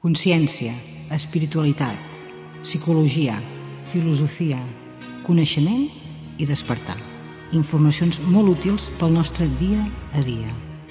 Consciència, espiritualitat, psicologia, filosofia, coneixement i despertar. Informacions molt útils pel nostre dia a dia.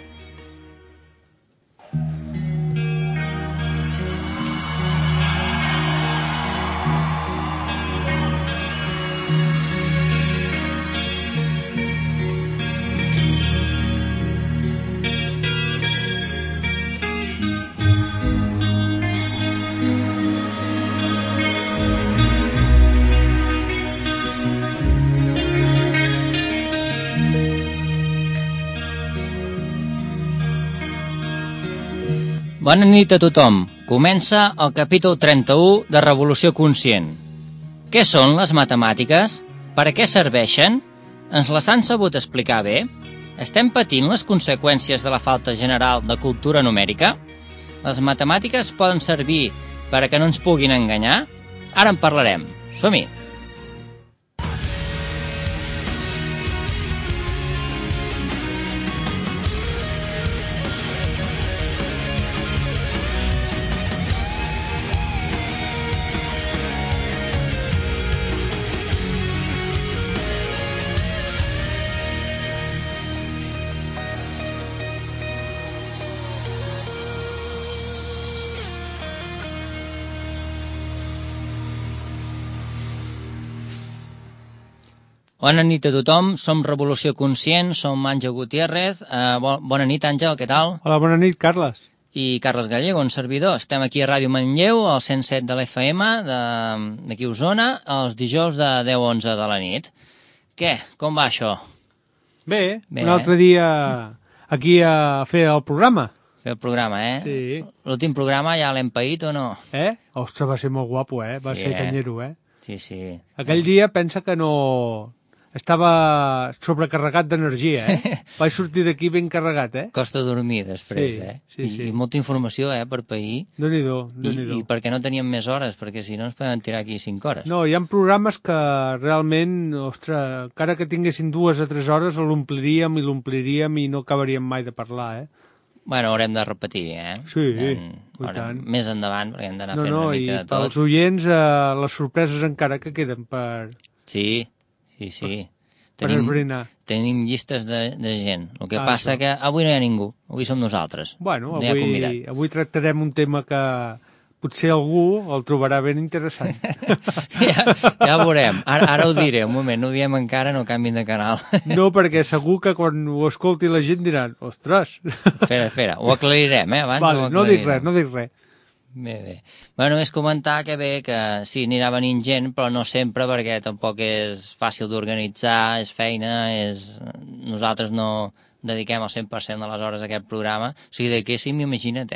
Bona nit a tothom. Comença el capítol 31 de Revolució Conscient. Què són les matemàtiques? Per a què serveixen? Ens les han sabut explicar bé? Estem patint les conseqüències de la falta general de cultura numèrica? Les matemàtiques poden servir per a que no ens puguin enganyar? Ara en parlarem. Som-hi! Bona nit a tothom, som Revolució Conscient, som Àngel Gutiérrez. Bona nit, Àngel, què tal? Hola, bona nit, Carles. I Carles Gallego, un servidor. Estem aquí a Ràdio Manlleu, al 107 de l'FM, d'aquí a Osona, els dijous de 10 a 11 de la nit. Què? Com va això? Bé, un altre dia aquí a fer el programa. Fer el programa, Sí. L'últim programa ja l'hem paït o no? Ostres, va ser molt guapo, Va ser canyero, Sí. Aquell dia pensa que no... Estava sobrecarregat d'energia, Vaig sortir d'aquí ben carregat, Costa dormir després, Sí. I molta informació, per pair. Déu-n'hi-do. I perquè no teníem més hores, perquè si no ens podem tirar aquí 5 hores. No, hi ha programes que realment, ostres, encara que tinguessin 2 o 3 hores, l'ompliríem i no acabaríem mai de parlar, Bueno, haurem de repetir, Sí, i tant. Més endavant, perquè hem d'anar fent una mica de tot. I pels oients, les sorpreses encara que queden per... Sí. Per esbrinar. Tenim llistes de gent. El que passa que avui no hi ha ningú. Avui som nosaltres. Bueno, no hi ha convidat. Avui tractarem un tema que potser algú el trobarà ben interessant. ja ho veurem. Ara ho diré, un moment. No ho diem encara, no canvin de canal. No, perquè segur que quan ho escolti la gent diran, ostres. Espera, ho aclarirem, abans. Vale, no dic res. Bé. Bueno, només comentar que que sí, anirà venint gent, però no sempre, perquè tampoc és fàcil d'organitzar, és feina, nosaltres no dediquem el 100% de les hores a aquest programa, o sigui, dediquéssim, imagina't,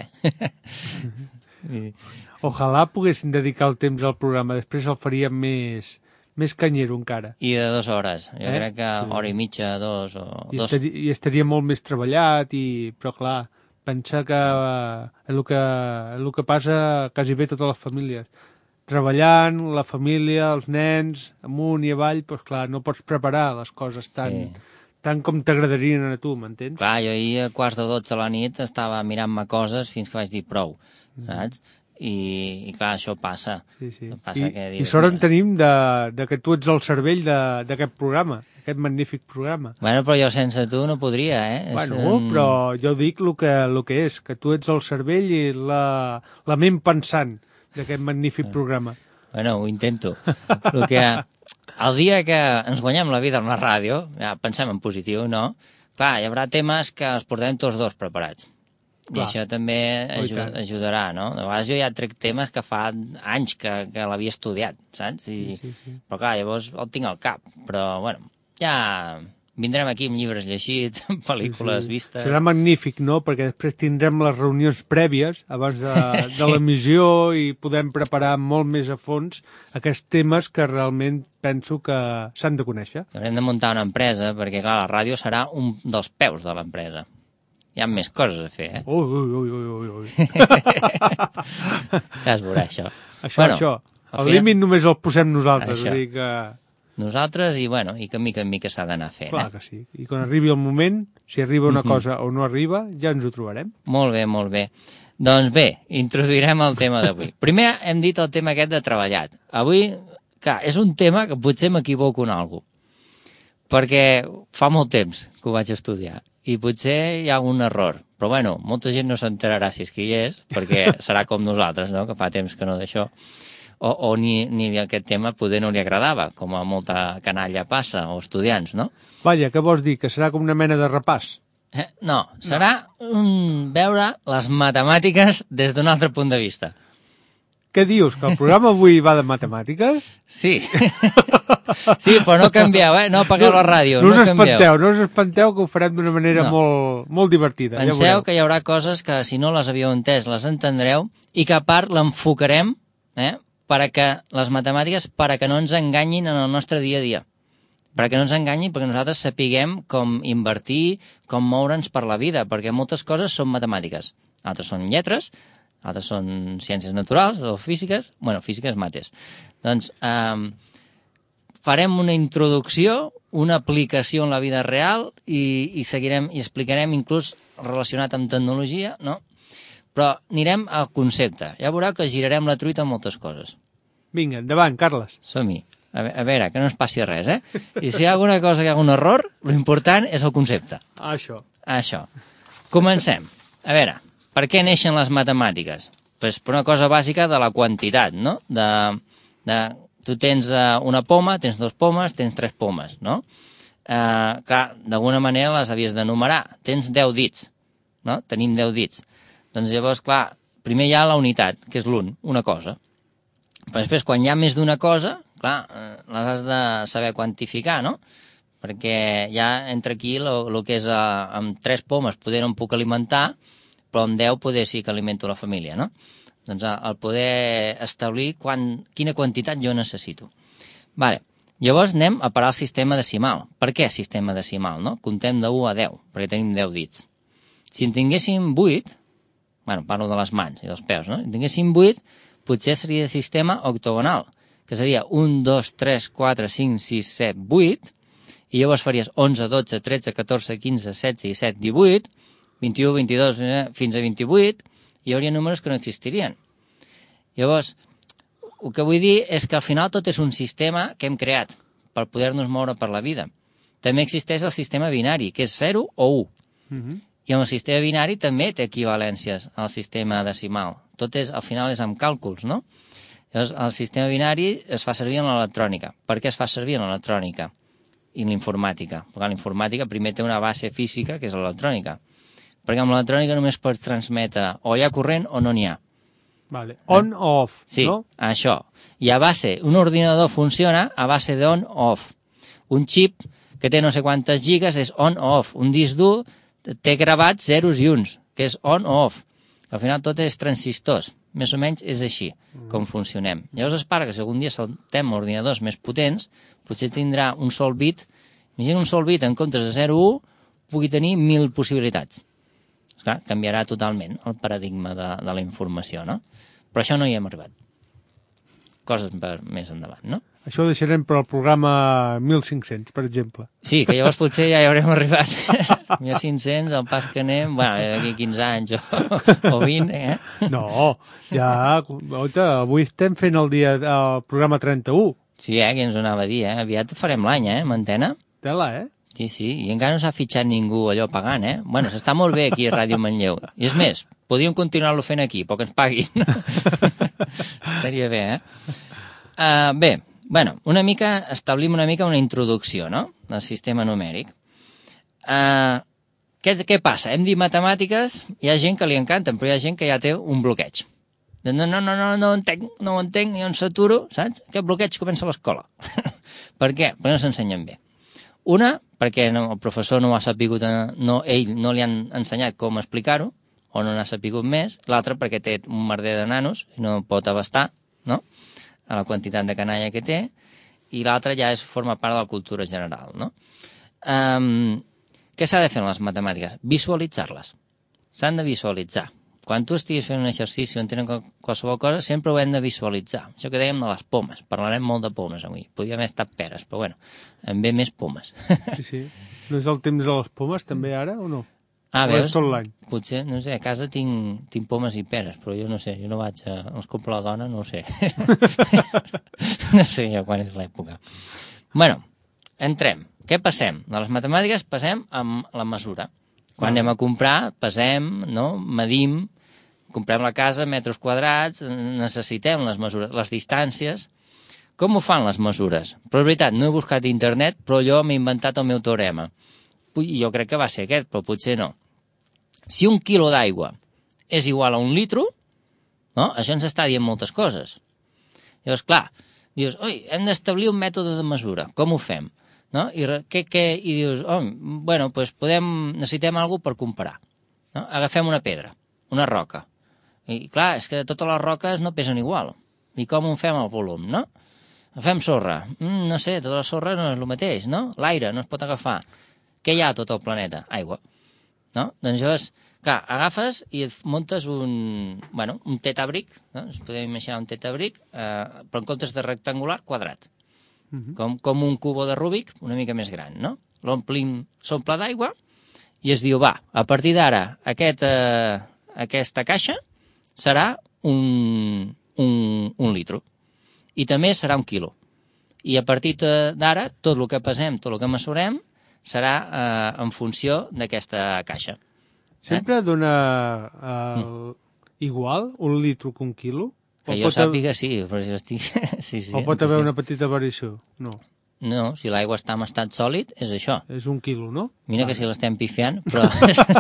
Ojalà poguessin dedicar el temps al programa, després el faríem més canyero encara. I de 2 hores, jo crec que hora i mitja, 2 o... I estaria molt més treballat, però clar... Pensa que el que passa quasi bé totes les famílies. Treballant, la família, els nens, amunt i avall, doncs clar, no pots preparar les coses tant com t'agradarien a tu, m'entens? Clar, jo ahir a 11:45 de la nit estava mirant-me coses fins que vaig dir prou, saps? I clar, això passa. Sí. Passa I sort en tenim de que tu ets el cervell d'aquest programa, aquest magnífic programa. Bueno, però jo sense tu no podria, Bueno, però jo dic el que és, que tu ets el cervell i la ment pensant d'aquest magnífic programa. Bueno, ho intento. El dia que ens guanyem la vida amb la ràdio, ja pensem en positiu, no? Clar, hi haurà temes que els portem tots dos preparats. I això també ajudarà, no? De vegades jo ja trec temes que fa anys que l'havia estudiat, saps? Sí. Però clar, llavors el tinc al cap. Però, bueno, ja vindrem aquí amb llibres llegits, amb pel·lícules vistes... Serà magnífic, no? Perquè després tindrem les reunions prèvies abans de l'emissió i podem preparar molt més a fons aquests temes que realment penso que s'han de conèixer. Haurem de muntar una empresa, perquè clar, la ràdio serà un dels peus de l'empresa. Hi ha més coses a fer, Ui. Ja es veurà, això. Això. El límit només el posem nosaltres, Això. o sigui que... Nosaltres i que mica en mica s'ha d'anar fent. Clar que sí. I quan arribi el moment, si arriba una cosa o no arriba, ja ens ho trobarem. Molt bé. Doncs bé, introduirem el tema d'avui. Primer hem dit el tema aquest de treballat. Avui, clar, és un tema que potser m'equivoco en alguna cosa, perquè fa molt temps que ho vaig estudiar i potser hi ha un error. Però bueno, molta gent no s'enterarà si és que hi és, perquè serà com nosaltres, no?, que fa temps que no d'això. O ni aquest tema poder no li agradava, com a molta canalla passa, o estudiants, no? Vaja, què vols dir? Que serà com una mena de repàs? No, serà veure les matemàtiques des d'un altre punt de vista. Què dius, que el programa avui va de matemàtiques? Sí. Sí, però no canvieu, no apagueu la ràdio. No us espanteu, que ho farem d'una manera molt divertida. Penseu que hi haurà coses que, si no les havíeu entès, les entendreu, i que a part l'enfocarem perquè les matemàtiques, perquè no ens enganyin en el nostre dia a dia. Perquè no ens enganyin, perquè nosaltres sapiguem com invertir, com moure'ns per la vida, perquè moltes coses són matemàtiques. Altres són lletres, altres són ciències naturals o físiques, físiques mates. Doncs farem una introducció, una aplicació en la vida real i seguirem i explicarem inclús relacionat amb tecnologia, no? Però anirem al concepte. Ja veureu que girarem la truita en moltes coses. Vinga, endavant, Carles. Som-hi. A veure, que no ens passi res, I si hi ha alguna cosa que hi ha un error, l'important és el concepte. Això. Comencem. A veure, per què neixen les matemàtiques? Doncs per una cosa bàsica de la quantitat, no? Tu tens una poma, tens 2 pomes, tens 3 pomes, no? Clar, d'alguna manera les havies de numerar. Tens 10 dits, no? Tenim 10 dits. Doncs llavors, clar, primer hi ha la unitat, que és l'un, una cosa. Però després, quan hi ha més d'una cosa, clar, les has de saber quantificar, no? Perquè ja entre aquí el que és amb 3 pomes poder no em puc alimentar, però amb 10 poder sí que alimento la família, no? Doncs el poder establir quina quantitat jo necessito. Vale. Llavors anem a parar el sistema decimal. Per què sistema decimal, no? Contem de 1 a 10, perquè tenim 10 dits. Si en tinguéssim 8, parlo de les mans i dels peus, no? Si en tinguéssim 8, potser seria el sistema octogonal, que seria 1, 2, 3, 4, 5, 6, 7, 8, i llavors faries 11, 12, 13, 14, 15, 16, 17, 18, 21, 22, fins a 28, i hi hauria números que no existirien. Llavors, el que vull dir és que al final tot és un sistema que hem creat per poder-nos moure per la vida. També existeix el sistema binari, que és 0 o 1. I en el sistema binari també té equivalències al sistema decimal. Tot al final és amb càlculs, no? Llavors, el sistema binari es fa servir en l'electrònica. Per què es fa servir en l'electrònica i en l'informàtica? Perquè l'informàtica primer té una base física, que és l'electrònica. Perquè amb l'electrònica només pots transmetre o hi ha corrent o no n'hi ha. Vale. On-off, sí, no? Sí, això. I a base, un ordinador funciona a base d'on-off. Un xip que té no sé quantes gigas és on-off. Un disc dur té gravats zeros i uns, que és on-off. Al final tot és transistors. Més o menys és així com funcionem. Llavors es para que si algun dia saltem ordinadors més potents, potser tindrà un sol bit. Imagina un sol bit en comptes de 0,1 pugui tenir 1000 possibilitats. Esclar, canviarà totalment el paradigma de la informació, no? Però això no hi hem arribat. Coses per més endavant, no? Això ho deixarem per al programa 1500, per exemple. Sí, que llavors potser ja hi haurem arribat. 1500, al pas que anem, d'aquí 15 anys o 20, No, ja, avui estem fent el programa 31. Sí, que ens ho anava a dir, aviat farem l'any, amb antena. Tela, Sí, i encara no s'ha fitxat ningú allò pagant, Bueno, s'està molt bé aquí a Ràdio Manlleu. I és més, podríem continuar-lo fent aquí, però que ens paguin. Estaria bé, Bé, bueno, establim una mica una introducció, no?, del sistema numèric. Què passa? Hem dit matemàtiques, hi ha gent que li encanten, però hi ha gent que ja té un bloqueig. No ho entenc, jo em saturo, saps? Aquest bloqueig comença a l'escola. Per què? Perquè no s'ensenyen bé. Una, perquè el professor no ho ha sapigut, ell no li han ensenyat com explicar-ho, o no n'ha sapigut més. L'altra, perquè té un merder de nanos i no pot abastar, no?, a la quantitat de canalla que té. I l'altra ja forma part de la cultura general, no? Què s'ha de fer en les matemàtiques? Visualitzar-les. S'han de visualitzar. Quan tu estiguis fent un exercici o entenen qualsevol cosa, sempre ho hem de visualitzar. Això que dèiem de les pomes. Parlarem molt de pomes avui. Podria haver estat peres, però bueno, en ve més pomes. Sí. No és el temps de les pomes, també, ara, o no? O és tot l'any? Potser, no sé, a casa tinc pomes i peres, però jo no sé, jo no vaig a... Els compro la dona, no ho sé. No sé jo quan és l'època. Bueno, entrem. Què passem? De les matemàtiques passem amb la mesura. Quan anem a comprar, pesem, no? Medim, comprem la casa, metres quadrats, necessitem les mesures, les distàncies. Com ho fan les mesures? Però és veritat, no he buscat a internet, però jo m'he inventat el meu teorema. Jo crec que va ser aquest, però potser no. Si 1 quilo d'aigua és igual a 1 litro, no? Això ens està dient moltes coses. Llavors, clar, dius, oi, hem d'establir un mètode de mesura. Com ho fem? No? I dius, bueno, doncs necessitem alguna per comparar. No? Agafem una pedra, una roca. I clar, és que totes les roques no pesen igual. I com ho fem el volum, no? Agafem sorra. No sé, tota la sorra no és el mateix, no? L'aire no es pot agafar. Què hi ha a tot el planeta? Aigua. No? Doncs llavors, clar, agafes i et muntes un tetabric, no? Ens podem imaginar un tetabric, però en comptes de rectangular, quadrat. Com un cubo de Rubik, una mica més gran, no? S'omple d'aigua i es diu, va, a partir d'ara, aquesta caixa serà un litro. I també serà 1 quilo. I a partir d'ara, tot el que pesem, tot el que mesurem, serà en funció d'aquesta caixa. Sempre dona igual 1 litro que 1 quilo? Que jo sàpiga, sí, però si estic... Sí, o pot haver una petita variació? No. No, si l'aigua està en estat sòlid, és això. És 1 quilo, no? Mira que si l'estem pifiant, però...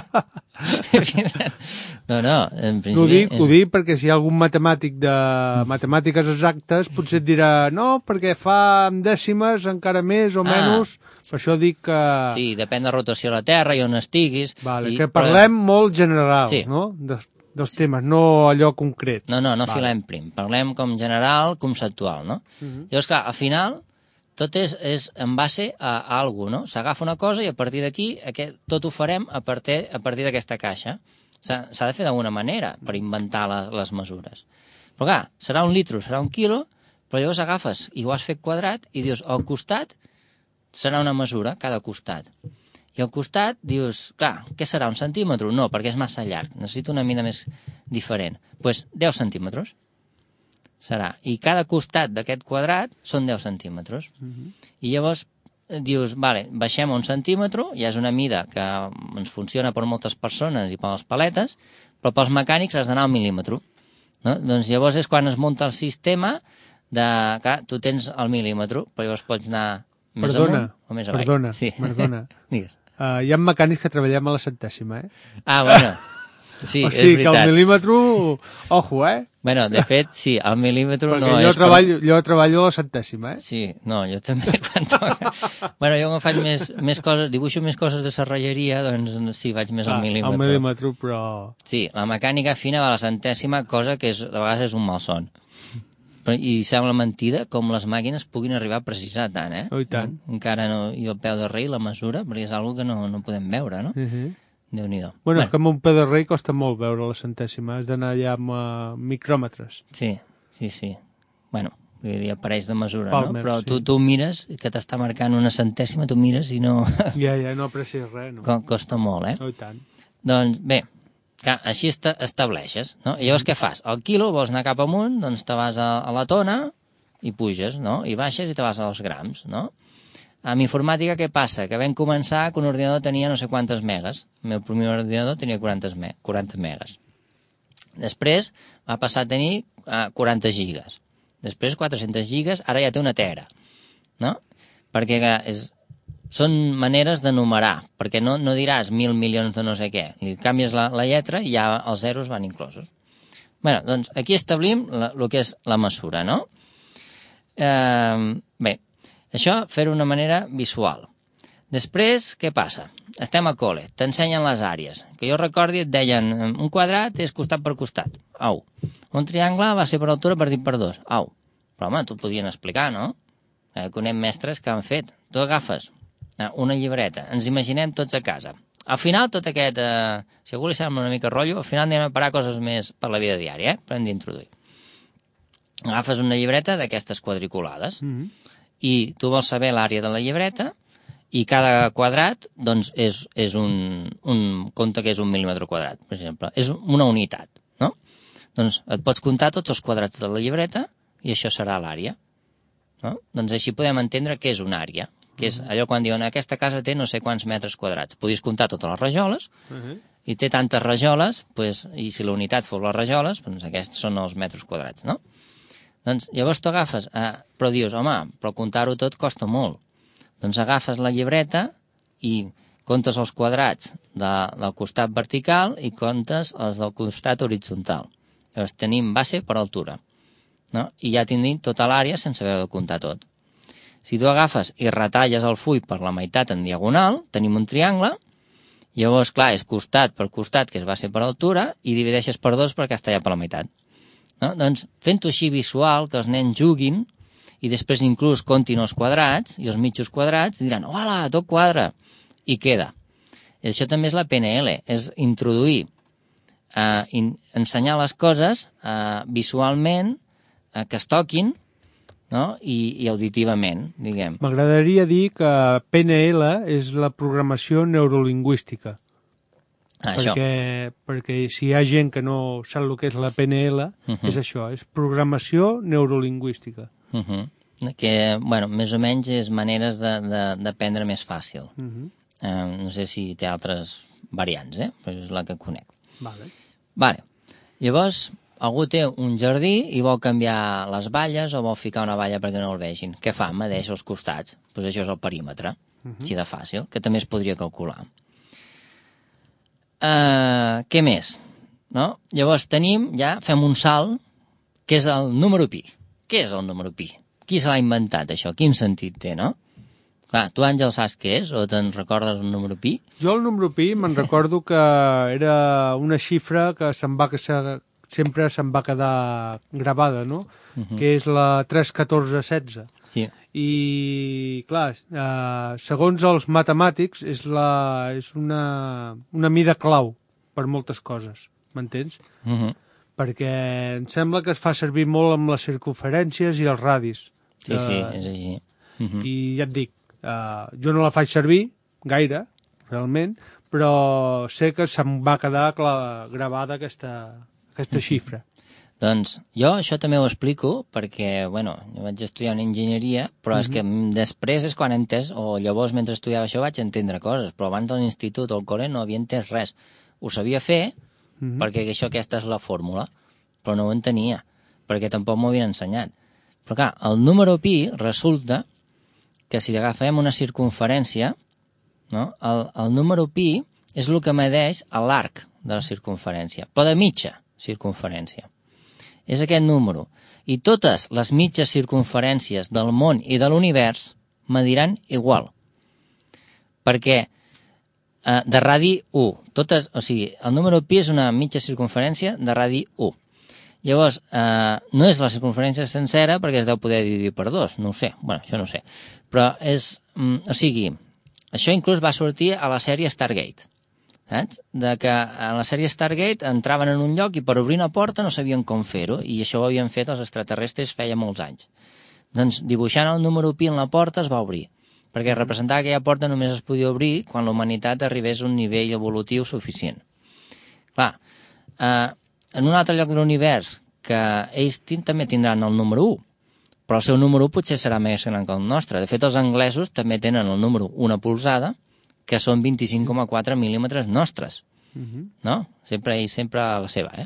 No, en principi... Ho dic perquè si hi ha algun matemàtic de matemàtiques exactes potser et dirà, no, perquè fa en dècimes encara més o menys, per això dic que... Sí, depèn de la rotació de la Terra i on estiguis... Vale, que parlem molt general, no? Dels temes, no allò concret. No filem prim, parlem com general, conceptual, no? Llavors, clar, al final... Tot és en base a alguna cosa, no? S'agafa una cosa i a partir d'aquí tot ho farem a partir d'aquesta caixa. S'ha de fer d'alguna manera per inventar les mesures. Però clar, serà 1 litro, serà 1 quilo, però llavors agafes i ho has fet quadrat i dius, al costat serà una mesura, cada costat. I al costat dius, clar, què serà, 1 centímetre? No, perquè és massa llarg, necessito una mida més diferent. Doncs 10 centímetres. Serà. I cada costat d'aquest quadrat són 10 centímetres. I llavors dius, vale, baixem 1 centímetre, ja és una mida que ens funciona per moltes persones i per les paletes, però pels mecànics has d'anar al mil·límetre. No? Doncs llavors és quan es munta el sistema de... Clar, tu tens el mil·límetre, però llavors pots anar més amunt o més avall. Perdona. Hi ha mecànics que treballem a la centèsima, eh? Bueno... Sí, o sigui que el mil·límetre, ojo, Bueno, de fet, sí, el mil·límetre no és... Perquè jo treballo a la centèsima, Sí, no, jo també quan toca... Bueno, jo quan faig més coses, dibuixo més coses de serralleria, doncs sí, vaig més al mil·límetre. Al mil·límetre, però... Sí, la mecànica fina va a la centèsima, cosa que de vegades és un malson. I sembla mentida com les màquines puguin arribar a precisar tant, Oh, i tant. Encara no, jo al peu de rei la mesura, perquè és una cosa que no podem veure, no? Déu-n'hi-do. Bueno, és que amb un peu de rei costa molt veure la centèsima, has d'anar allà amb micròmetres. Sí. Bueno, hi ha aparells de mesura, Palmer, no? Però tu mires, que t'està marcant una centèsima, tu mires i no... Ja, no aprecies res, no? Costa molt, Oh, i tant. Doncs bé, clar, així estableixes, no? I llavors què fas? Al quilo vols anar cap amunt, doncs te vas a la tona i puges, no? I baixes i te vas als grams, no? Amb informàtica què passa? Que vam començar que un ordinador tenia no sé quantes megas. El meu primer ordinador tenia 40 megas. Després va passar a tenir 40 gigas. Després 400 gigas, ara ja té 1 tera. No? Perquè són maneres de numerar, perquè no diràs 1.000 milions de no sé què. I canvies la lletra i ja els zeros van inclosos. Bé, doncs aquí establim el que és la mesura, no? Bé, això fer-ho d'una manera visual. Després, què passa? Estem a col·le, t'ensenyen les àrees. Que jo recordi et deien, un quadrat és costat per costat. Au. Un triangle va ser per altura partit per 2. Au. Però home, t'ho podien explicar, no? Conec mestres que han fet. Tu agafes una llibreta, ens imaginem tots a casa. Al final, tot aquest... si a algú li sembla una mica rotllo, al final anem a parar coses més per la vida diària, però hem d'introduir. Agafes una llibreta d'aquestes quadriculades i tu vols saber l'àrea de la llibreta i cada quadrat doncs, és compte que és 1 mil·límetre quadrat, per exemple. És una unitat, no? Doncs et pots comptar tots els quadrats de la llibreta i això serà l'àrea. No? Doncs així podem entendre què és una àrea, que és allò quan diuen aquesta casa té no sé quants metres quadrats. Podies comptar totes les rajoles i té tantes rajoles, doncs, i si la unitat fos les rajoles, doncs aquests són els metres quadrats, no? Doncs llavors tu agafes, però dius, home, però comptar-ho tot costa molt. Doncs agafes la llibreta i comptes els quadrats del costat vertical i comptes els del costat horitzontal. Llavors tenim base per altura, no? I ja tenim tota l'àrea sense haver de comptar tot. Si tu agafes i retalles el full per la meitat en diagonal, tenim un triangle, llavors, clar, és costat per costat, que és base per altura, i divideixes per 2 perquè està ja per la meitat. No? Doncs fent-ho així visual, que els nens juguin, i després inclús comptin els quadrats, i els mitjos quadrats, diran, hola, tot quadra, i queda. I això també és la PNL, és introduir, ensenyar les coses visualment, que es toquin, no? I auditivament, diguem. M'agradaria dir que PNL és la programació neurolingüística. Perquè si hi ha gent que no sap el que és la PNL, és això, és programació neurolingüística. Que, bueno, més o menys és maneres d'aprendre més fàcil. No sé si té altres variants, però és la que conec. Vale. Llavors, algú té un jardí i vol canviar les valles o vol ficar una valla perquè no el vegin. Què fa? Medeix els costats. Doncs això és el perímetre, així de fàcil, que també es podria calcular. Què més? No? Llavors fem un salt, que és el número pi. Què és el número pi? Qui se l'ha inventat, això? Quin sentit té, no? Clar, tu, Àngel, saps què és? O te'n recordes el número pi? Jo el número pi me'n recordo que era una xifra que sempre se'm va quedar gravada, no? Que és la 31416. Sí. I, clar, segons els matemàtics, és una mida clau per moltes coses, m'entens? Perquè em sembla que es fa servir molt amb les circunferències i els radis. Sí, és així. I ja et dic, jo no la faig servir gaire, realment, però sé que se'm va quedar gravada aquesta xifra. Doncs jo això també ho explico perquè, jo vaig estudiar una enginyeria, però és que després és quan he entès, o llavors mentre estudiava això vaig entendre coses, però abans de l'institut o al col·le no havia entès res. Ho sabia fer perquè aquesta és la fórmula, però no ho entenia, perquè tampoc m'ho havien ensenyat. Però clar, el número pi resulta que si agafem una circunferència, no? El número pi és el que medeix l'arc de la circunferència, però de mitja circunferència. És aquest número. I totes les mitges circunferències del món i de l'univers mediran igual. Perquè de radi 1. El número pi és una mitja circunferència de radi 1. Llavors, no és la circunferència sencera perquè es deu poder dividir per 2. No ho sé. Això no ho sé. Però això inclús va sortir a la sèrie Stargate. Saps? Que a la sèrie Stargate entraven en un lloc i per obrir una porta no sabien com fer-ho, i això ho havien fet els extraterrestres feia molts anys. Doncs dibuixant el número pi en la porta es va obrir, perquè representava que aquella porta només es podia obrir quan la humanitat arribés a un nivell evolutiu suficient. Clar, en un altre lloc de l'univers, que ells també tindran el número 1, però el seu número 1 potser serà més gran que el nostre. De fet, els anglesos també tenen el número 1 polzada, que són 25,4 mil·límetres nostres. No? Sempre a la seva,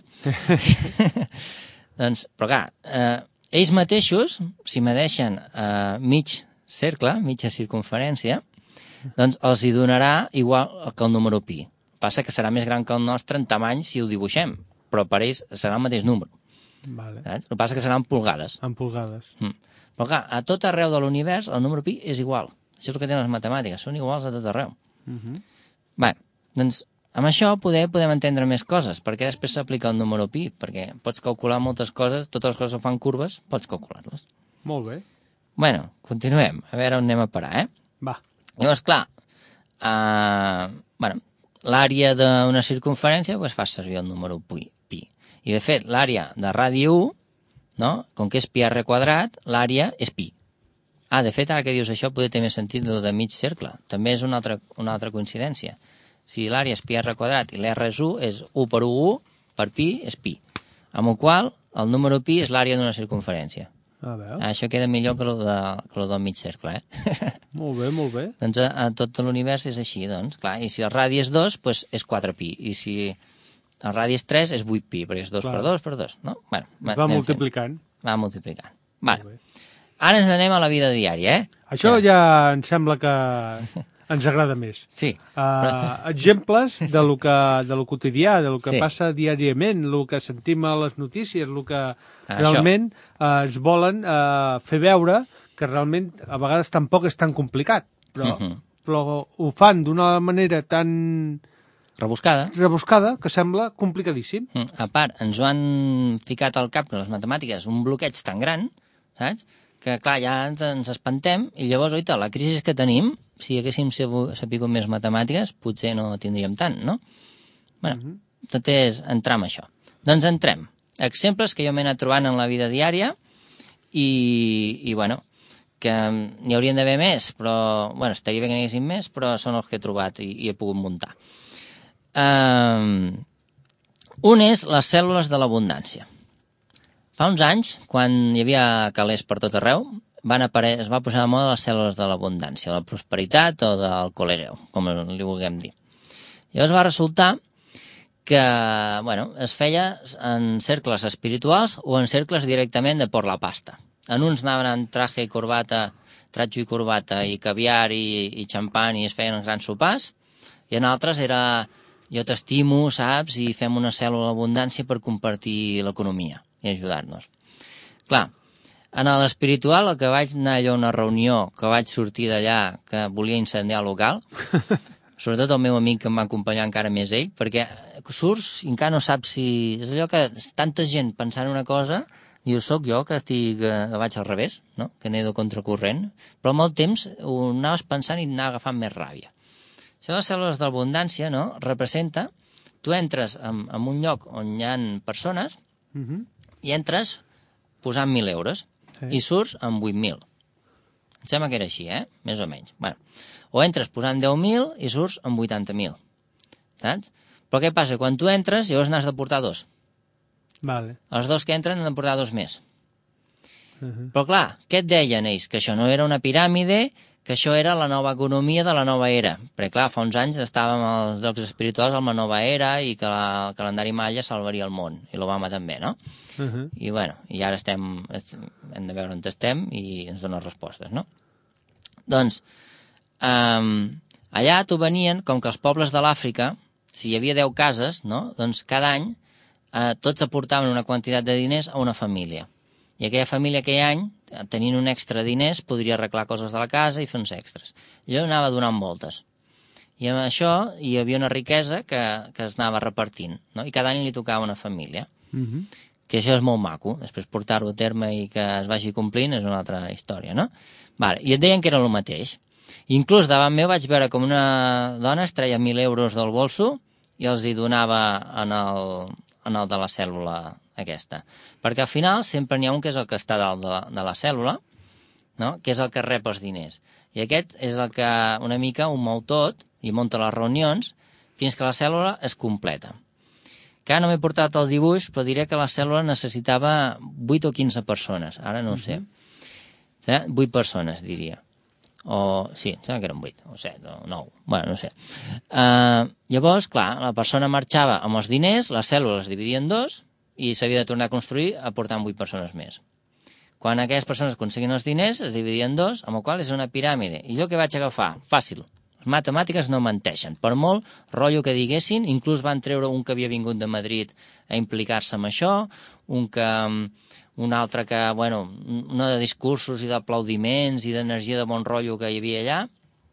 Doncs, però clar, ells mateixos, si medeixen mig cercle, mitja circunferència, doncs els hi donarà igual que el número pi. Passa que serà més gran que el nostre en tamany si ho dibuixem, però per ells serà el mateix número. Saps? El que passa que serà en polgades. En polgades. Però clar, a tot arreu de l'univers el número pi és igual. Això és el que tenen les matemàtiques, són iguals a tot arreu. Doncs amb això podem entendre més coses, perquè després s'aplica el número pi, perquè pots calcular moltes coses, totes les coses que fan curves, pots calcular-les. Molt bé. Continuem, a veure on anem a parar, Va. Llavors, clar, l'àrea d'una circunferència fa servir el número pi. I, de fet, l'àrea de radi 1, no? Com que és pi r quadrat, l'àrea és pi. De fet, ara que dius això, podria tenir més sentit de mig cercle. També és una altra coincidència. Si l'àrea és pi r quadrat i l'R és 1, és 1 per 1, per pi és pi. Amb el qual, el número pi és l'àrea d'una circunferència. Això queda millor que el del mig cercle, Molt bé, molt bé. Doncs a tot l'univers és així, doncs, clar. I si el radi és 2, doncs és 4pi. I si el radi és 3, és 8pi, perquè és 2 per 2 per 2, no? Bueno, va multiplicant. Va multiplicant. Vale. Ara ens anem a la vida diària, Això ja em sembla que ens agrada més. Sí. Exemples de lo quotidià, de lo que passa diàriament, el que sentim a les notícies, el que realment ens volen fer veure que realment a vegades tampoc és tan complicat, però ho fan d'una manera tan rebuscada que sembla complicadíssim. A part, ens ho han ficat al cap que les matemàtiques un bloqueig tan gran, saps? Que clar, ja ens espantem i llavors, oita, la crisi que tenim, si haguéssim sapigut més matemàtiques, potser no tindríem tant, no? Bueno, tot és entrar en això. Doncs entrem. Exemples que jo m'he anat trobant en la vida diària i bueno, que n'hi haurien d'haver més, però, bueno, estaria bé que n'hi haguessin més, però són els que he trobat i he pogut muntar. Un és les cèl·lules de l'abundància. Fa uns anys, quan hi havia calés per tot arreu, es va posar de moda les cèl·lules de l'abundància, de la prosperitat o del colereu, com li vulguem dir. Llavors va resultar que, bueno, es feia en cercles espirituals o en cercles directament de por la pasta. En uns anaven en tratge i corbata i caviar i xampany i es feien els grans sopars, i en altres era jo t'estimo, saps, i fem una cèl·lula d'abundància per compartir l'economia i ajudar-nos. Clar, en l'espiritual, el que vaig anar allò a una reunió, que vaig sortir d'allà, que volia incendiar el local, sobretot el meu amic que em va acompanyar encara més ell, perquè surts i encara no saps si... És allò que tanta gent pensant una cosa, dius, soc jo que vaig al revés, no? Que nedo contracorrent, però amb el temps ho anaves pensant i anaves agafant més ràbia. Això de les cèl·lules d'abundància, no?, representa, tu entres en un lloc on hi ha persones i entres posant 1.000 euros i surts amb 8.000. Em sembla que era així, més o menys. Bueno, o entres posant 10.000 i surts amb 80.000. Saps? Però què passa? Quan tu entres, llavors n'has de portar 2. Vale. Els 2 que entren han de portar 2 més. Però clar, què et deien ells? Que això no era una piràmide, que això era la nova economia de la nova era. Perquè clar, fa uns anys estàvem als llocs espirituals amb la nova era i que el calendari Maya salvaria el món, i l'Obama també, no? I bueno, i ara hem de veure on estem i ens donen respostes, no? Doncs, allà t'ho venien, com que els pobles de l'Àfrica, si hi havia 10 cases, no? Doncs cada any tots aportaven una quantitat de diners a una família. I aquella família aquell any, tenint un extra diners, podria arreglar coses de la casa i fer uns extras. I jo anava donant voltes. I amb això hi havia una riquesa que es anava repartint, no? I cada any li tocava una família. Que això és molt maco. Després portar-ho a terme i que es vagi complint és una altra història, no? Vale. I et deien que era el mateix. Inclús davant meu vaig veure com una dona es treia 1.000 euros del bolso i els hi donava en el de la cèl·lula aquesta. Perquè al final sempre n'hi ha un que és el que està dalt de la cèl·lula, no? Que és el que rep els diners. I aquest és el que una mica ho mou tot i munta les reunions fins que la cèl·lula es completa. Que ara no m'he portat el dibuix, però diré que la cèl·lula necessitava 8 o 15 persones. Ara no ho sé. 8 persones, diria. O sí, em sembla que eren 8, o 7, o 9. Bueno, no sé. Llavors, clar, la persona marxava amb els diners, la cèl·lula es dividia en 2 i s'havia de tornar a construir aportant 8 persones més. Quan aquelles persones aconseguien els diners, es dividien en 2, amb el qual és una piràmide. I jo què vaig agafar? Fàcil. Les matemàtiques no menteixen. Per molt rotllo que diguessin, inclús van treure un que havia vingut de Madrid a implicar-se amb això, un altre que, bueno, una de discursos i d'aplaudiments i d'energia de bon rotllo que hi havia allà,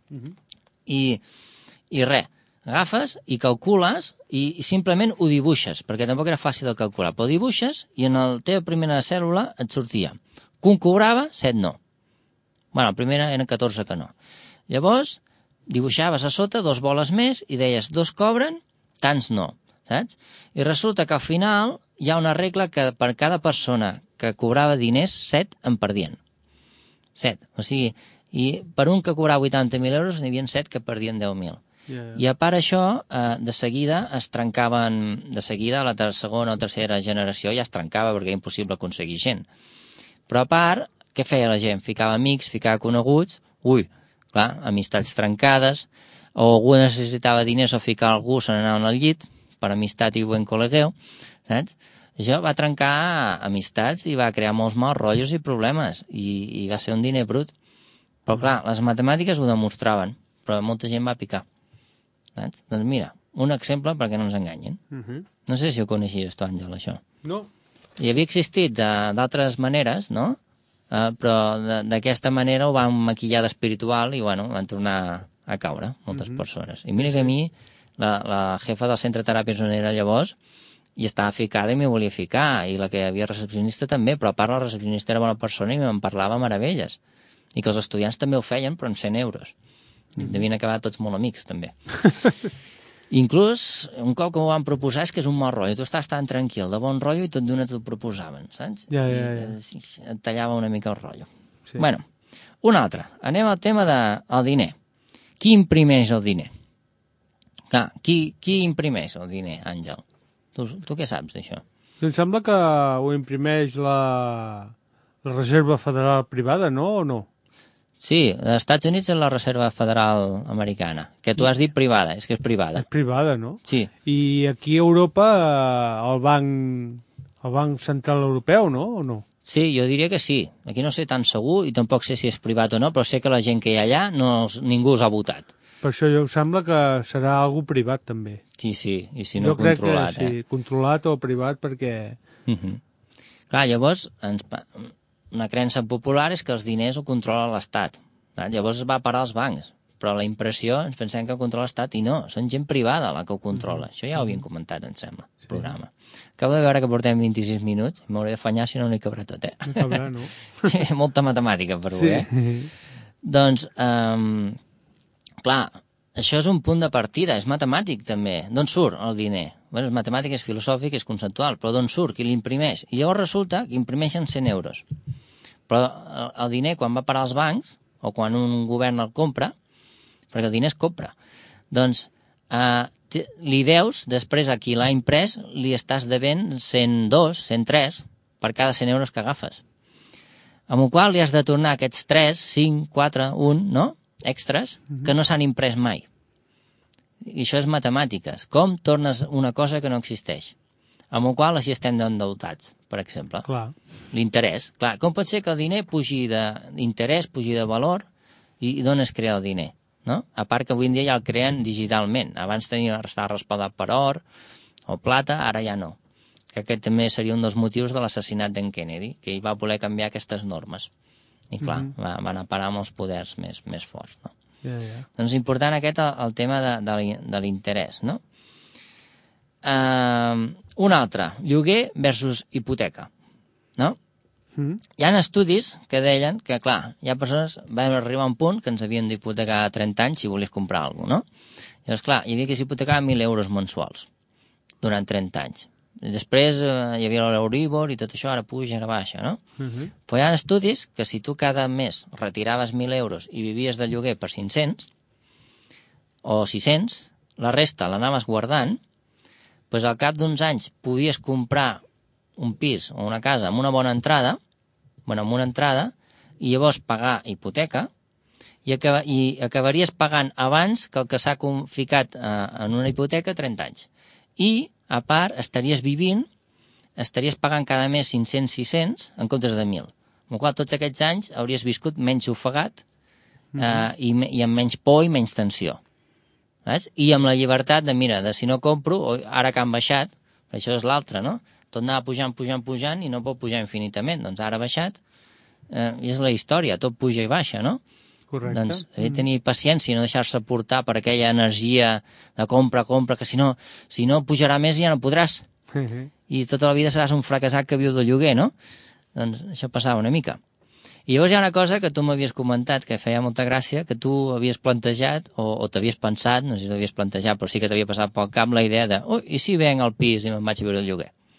i res, agafes i calcules i simplement ho dibuixes, perquè tampoc era fàcil de calcular, però dibuixes i en la teva primera cèl·lula et sortia que un cobrava, 7 no. Bueno, la primera eren 14 que no. Llavors, dibuixaves a sota 2 boles més i deies 2 cobren, tants no, saps? I resulta que al final hi ha una regla que per cada persona que cobrava diners, 7 en perdien. 7. O sigui, i per un que cobrava 80.000 euros n'hi havia 7 que perdien 10.000. I a part això, de seguida es trencaven, de seguida la segona o tercera generació ja es trencava perquè era impossible aconseguir gent. Però a part, què feia la gent? Ficava amics, ficava coneguts, clar, amistats trencades, o algú necessitava diners o ficar algú, se n'anaven al llit, per amistat i buen col·legueu, saps? Això va trencar amistats i va crear molts mals rotllos i problemes, i va ser un diner brut. Però clar, les matemàtiques ho demostraven, però molta gent va picar. Saps? Doncs mira, un exemple perquè no ens enganyen. No sé si ho coneixies tu, Àngel, això. No. I havia existit d'altres maneres, no? Però d'aquesta manera ho van maquillar d'espiritual i, bueno, van tornar a caure moltes persones. I mira que a mi, la jefa del centre de teràpies on era llavors, i estava ficada i m'hi volia ficar, i la que havia recepcionista també, però a part la recepcionista era bona persona i me'n parlava meravelles. I que els estudiants també ho feien, però en 100 euros. Devien acabar tots molt amics, també. Inclús, un cop que m'ho van proposar és que és un mal rotllo. Tu estàs tan tranquil, de bon rotllo, i tot d'una t'ho proposaven, saps? Ja. I et tallava una mica el rotllo. Sí. Bueno, un altre. Anem al tema del diner. Qui imprimeix el diner? Clar, qui imprimeix el diner, Àngel? Tu què saps d'això? Em sembla que ho imprimeix la Reserva Federal Privada, no? O no? Sí, als Estats Units és la Reserva Federal Americana, que tu has dit privada, és que és privada. És privada, no? Sí. I aquí a Europa el Banc Central Europeu, no? O no? Sí, jo diria que sí. Aquí no sé tan segur i tampoc sé si és privat o no, però sé que la gent que hi ha allà ningú els ha votat. Per això jo em sembla que serà algo privat, també. Sí, i si no controlat. Jo crec que sí, controlat o privat, perquè... Clar, llavors, una creença popular és que els diners ho controla l'Estat. Llavors es va parar als bancs, però la impressió ens pensem que ho controla l'Estat i no, són gent privada la que ho controla. Això ja ho havíem comentat, em sembla, el programa. Acabo de veure que portem 26 minuts i m'hauré d'afanyar si no n'hi cabrà tot, No cabrà, no? Molta matemàtica per avui, Doncs, clar, això és un punt de partida, és matemàtic també. D'on surt el diner? Bé, és matemàtic, és filosòfic, és conceptual, però d'on surt? Qui l'imprimeix? I llavors resulta que imprimeixen 100 euros. Però el diner, quan va parar als bancs, o quan un govern el compra, perquè el diner es compra, doncs li deus, després a qui l'ha imprès, li estàs devent 102, 103 per cada 100 euros que agafes. Amb el qual li has de tornar aquests 3, 5, 4, 1, no?, extras, que no s'han imprès mai. I això és matemàtiques. Com tornes una cosa que no existeix? Amb el qual així estem endeutats, per exemple. Clar. L'interès. Clar, com pot ser que el diner pugi d'interès, pugi de valor, i d'on es crea el diner? No? A part que avui en dia ja el creen digitalment. Abans estava respaldat per or o plata, ara ja no. Que aquest també seria un dels motius de l'assassinat d'en Kennedy, que ell va voler canviar aquestes normes. I clar, van a parar amb els poders més forts, no? Doncs important aquest el tema de l'interès, no? Un altre, lloguer versus hipoteca, no? Hi ha estudis que deien que, clar, hi ha persones, vam arribar a un punt que ens havien d'hipotecar 30 anys si volies comprar alguna cosa, no? Llavors, clar, hi havia que s'hipotecar 1.000 euros mensuals durant 30 anys. Després hi havia l'Euribor i tot això, ara puja, ara baixa, no? Però hi ha estudis que si tu cada mes retiraves 1.000 euros i vivies de lloguer per 500 o 600, la resta l'anaves guardant, doncs al cap d'uns anys podies comprar un pis o una casa amb una bona entrada, i llavors pagar hipoteca, i acabaries pagant abans que el que s'ha ficat en una hipoteca 30 anys. I a part, estaries pagant cada mes 500-600 en comptes de 1.000. Amb la qual tots aquests anys hauries viscut menys ofegat i amb menys por i menys tensió. Saps? I amb la llibertat de, mira, de si no compro, ara que han baixat, això és l'altre, no? Tot anava pujant i no pot pujar infinitament. Doncs ara ha baixat, i és la història, tot puja i baixa, no? Correcte. Doncs he de tenir paciència i no deixar-se portar per aquella energia de compra, que si no pujarà més ja no podràs. I tota la vida seràs un fracassat que viu de lloguer, no? Doncs això passava una mica. I llavors hi ha una cosa que tu m'havies comentat, que feia molta gràcia, que tu havies plantejat, o t'havies pensat, no sé si t'havies plantejat, però sí que t'havia passat pel cap la idea de, i si venc al pis i me'n vaig a viure el lloguer?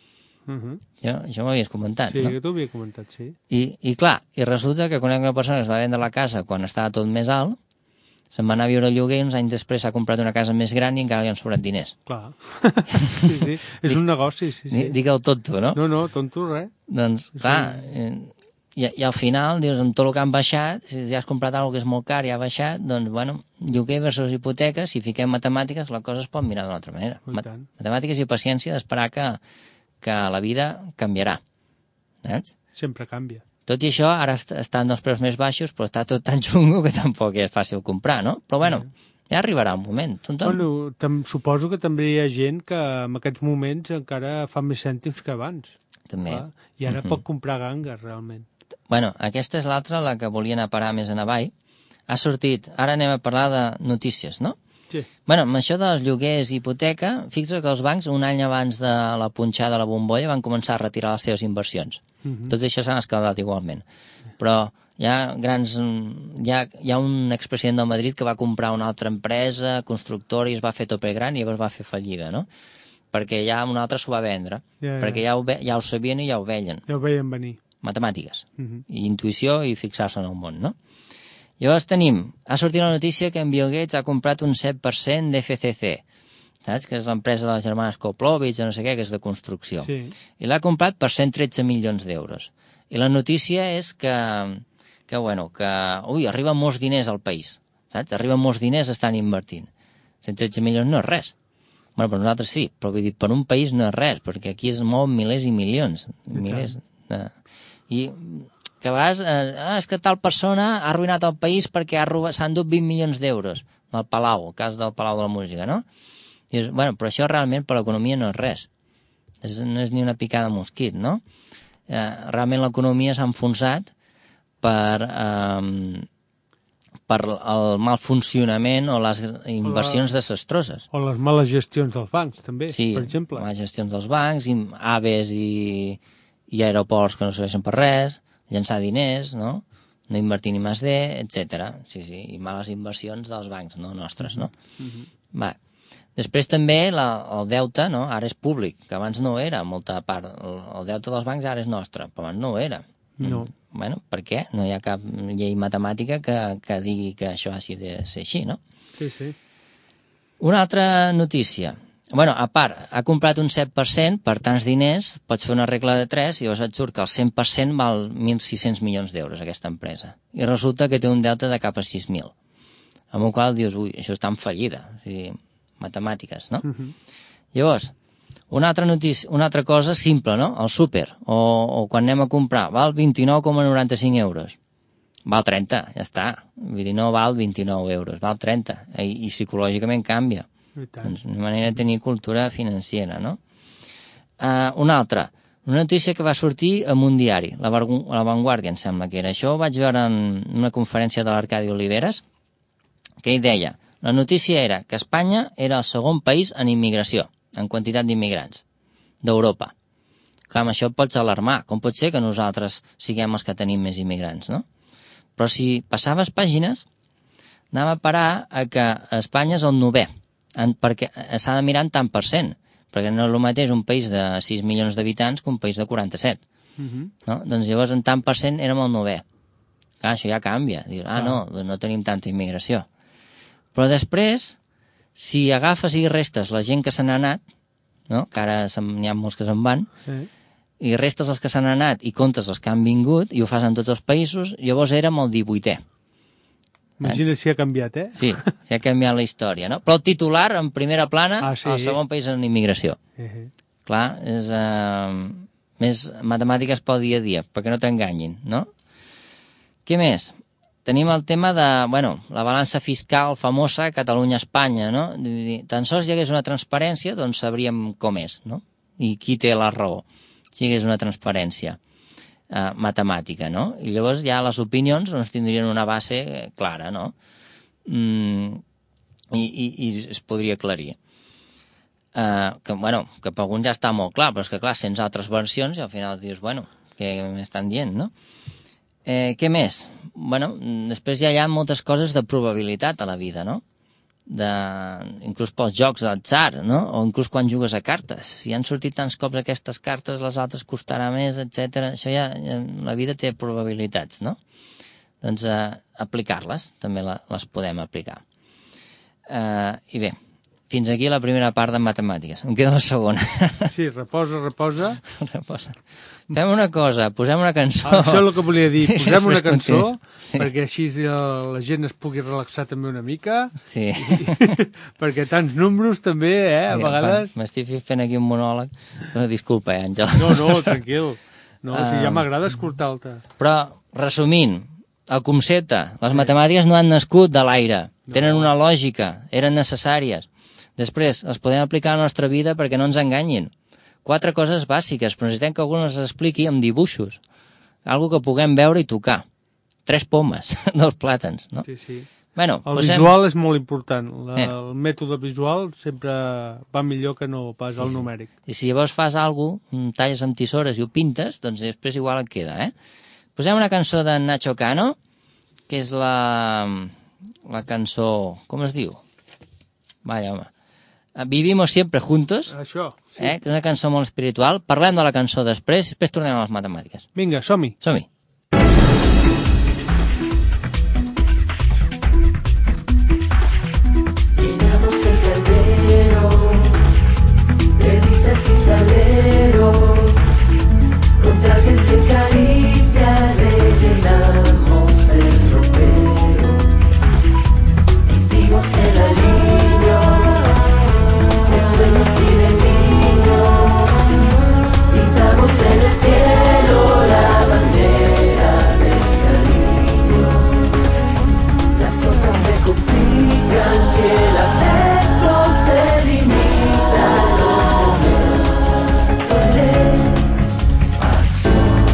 Això m'havies comentat, Sí, no? que t'ho havia comentat, sí. I clar, i resulta que conec una persona que es va vendre la casa quan estava tot més alt, se'n va anar a viure al lloguer i uns anys després s'ha comprat una casa més gran i encara li han sobrat diners. Clar. Sí. És un negoci, sí. Digue-ho tonto, no? No, tonto, res. Doncs, clar, i al final, dius, amb tot el que han baixat, si ja has comprat alguna que és molt car i ha baixat, doncs, bueno, lloguer versus hipoteca, si fiquem matemàtiques, la cosa es pot mirar d'una altra manera. Matemàtiques i paciència d'esperar que la vida canviarà. Saps? Sempre canvia. Tot i això, ara estan els preus més baixos, però està tot tan xungo que tampoc és fàcil comprar, no? Però, bueno, ja arribarà un moment. Bueno, suposo que també hi ha gent que en aquests moments encara fa més cèntims que abans. També. I ara pot comprar gangues, realment. Bueno, aquesta és l'altra, la que volia anar a parar més en avall. Ha sortit, ara anem a parlar de notícies, no? Sí. Bueno, amb això dels lloguers i hipoteca, fixa't que els bancs, un any abans de la punxada de la bombolla, van començar a retirar les seves inversions. Tot això s'han escaldat igualment. Però hi ha un expresident del Madrid que va comprar una altra empresa, constructora, i es va fer tope gran i llavors va fer fallida, no? Perquè ja una altra s'ho va vendre, perquè ja ho sabien i ja ho veien. Ja ho veien venir. Matemàtiques, i intuïció i fixar-se en el món, no? Llavors ha sortit la notícia que en Bill Gates ha comprat un 7% d'FCC, saps? Que és l'empresa de les germanes Koplovich, no sé què, que és de construcció. Sí. I l'ha comprat per 113 milions d'euros. I la notícia és que arriben molts diners al país, saps? Arriben molts diners, estan invertint. 113 milions no és res. Bueno, per nosaltres sí, però vull dir, per un país no és res, perquè aquí es mouen milers i milions. I que a vegades, és que tal persona ha arruïnat el país perquè s'ha endut 20 milions d'euros del Palau, el cas del Palau de la Música, no? Dius, bueno, però això realment per l'economia no és res. No és ni una picada de mosquit, no? Realment l'economia s'ha enfonsat per el mal funcionament o les inversions desastroses. O les males gestions dels bancs, també, sí, per exemple. Sí, males gestions dels bancs, AVEs i aeroports que no serveixen per res, llançar diners, no invertir ni més etc. Sí, i males inversions dels bancs, no nostres, no? Va. Després també el deute, no? Ara és públic, que abans no era, molta part. El deute dels bancs ara és nostre, però abans no ho era. No. Bueno, per què? No hi ha cap llei matemàtica que digui que això hagi de ser així, no? Sí. Una altra notícia. Bueno, a part, ha comprat un 7%, per tants diners, pots fer una regla de 3 i llavors et surt que el 100% val 1.600 milions d'euros, aquesta empresa. I resulta que té un deute de cap a 6.000. Amb el qual dius, ui, això està en fallida. O sigui, matemàtiques, no? Llavors, una altra cosa simple, no? El súper, o quan anem a comprar, val 29,95 euros. Val 30, ja està. Vull dir, no val 29 euros, val 30. I psicològicament canvia. Doncs una manera de tenir cultura financera, no? Una altra, una notícia que va sortir en un diari, La Vanguardia, em sembla que era. Això ho vaig veure en una conferència de l'Arcadi Oliveres, que ell deia, la notícia era que Espanya era el segon país en immigració, en quantitat d'immigrants, d'Europa. Clar, amb això et pots alarmar. Com pot ser que nosaltres siguem els que tenim més immigrants, no? Però si passaves pàgines, anàvem a parar a que Espanya és el 9è, perquè s'ha de mirar en tant per cent, perquè no és el mateix un país de 6 milions d'habitants que un país de 47. No? Doncs llavors en tant per cent érem el 9è. Clar, això ja canvia. Dius, no tenim tanta immigració. Però després, si agafes i restes la gent que se n'ha anat, no? Que ara n'hi ha molts que se'n van, i restes els que s'han anat i comptes els que han vingut, i ho fas en tots els països, llavors érem el 18è. Imagina si ha canviat, Sí, si ha canviat la història, no? Però el titular, en primera plana, el segon país en immigració. Clar, és més matemàtiques pel dia a dia, perquè no t'enganyin, no? Què més? Tenim el tema de, la balança fiscal famosa Catalunya-Espanya, no? Tan sols hi hagués una transparència, doncs sabríem com és, no? I qui té la raó, si hi hagués una transparència matemàtica, no? I llavors ja les opinions doncs tindrien una base clara, no? I es podria aclarir. Que per alguns ja està molt clar, però és que clar, sents altres versions i al final dius, què m'estan dient, no? Què més? Després ja hi ha moltes coses de probabilitat a la vida, no? inclús pels jocs d'atzar, no? O inclús quan jugues a cartes. Si han sortit tants cops aquestes cartes, les altres costarà més, etc. Això ja, la vida té probabilitats, no? Doncs aplicar-les, també les podem aplicar. I bé, fins aquí la primera part de matemàtiques. Em queda la segona. Sí, reposa. Reposa. Fem una cosa, posem una cançó. Això és el que volia dir, posem una cançó, perquè així la gent es pugui relaxar també una mica, sí. Perquè tants números també, a vegades... M'estic fent aquí un monòleg, però disculpa, Àngel. No, tranquil. No, si ja m'agrada escoltar-te. Però, resumint, el concepte, les matemàtiques no han nascut de l'aire, tenen una lògica, eren necessàries. Després, les podem aplicar a la nostra vida perquè no ens enganyin. 4 coses bàsiques, però necessitem que algú ens les expliqui amb dibuixos. Algo que puguem veure i tocar. 3 pomes dels plàtans, no? Sí. Bueno, el visual és molt important. El mètode visual sempre va millor que no pas el numèric. I si llavors fas alguna cosa, talles amb tisores i ho pintes, doncs després igual et queda, Posem una cançó de Nacho Cano, que és la cançó... Com es diu? Vaja, home. Vivimos siempre juntos, això, sí. Que és una cançó molt espiritual. Parlem de la cançó després tornem a les matemàtiques. Vinga, som-hi. Som-hi. Llenamos el caldero de risas y salero, con trajes de caricia rellenamos el ropero, hicimos el aliño de sueños y de niños, pintamos en el cielo la bandera del cariño. Las cosas se complican si el afecto se limita a los momentos de pasión.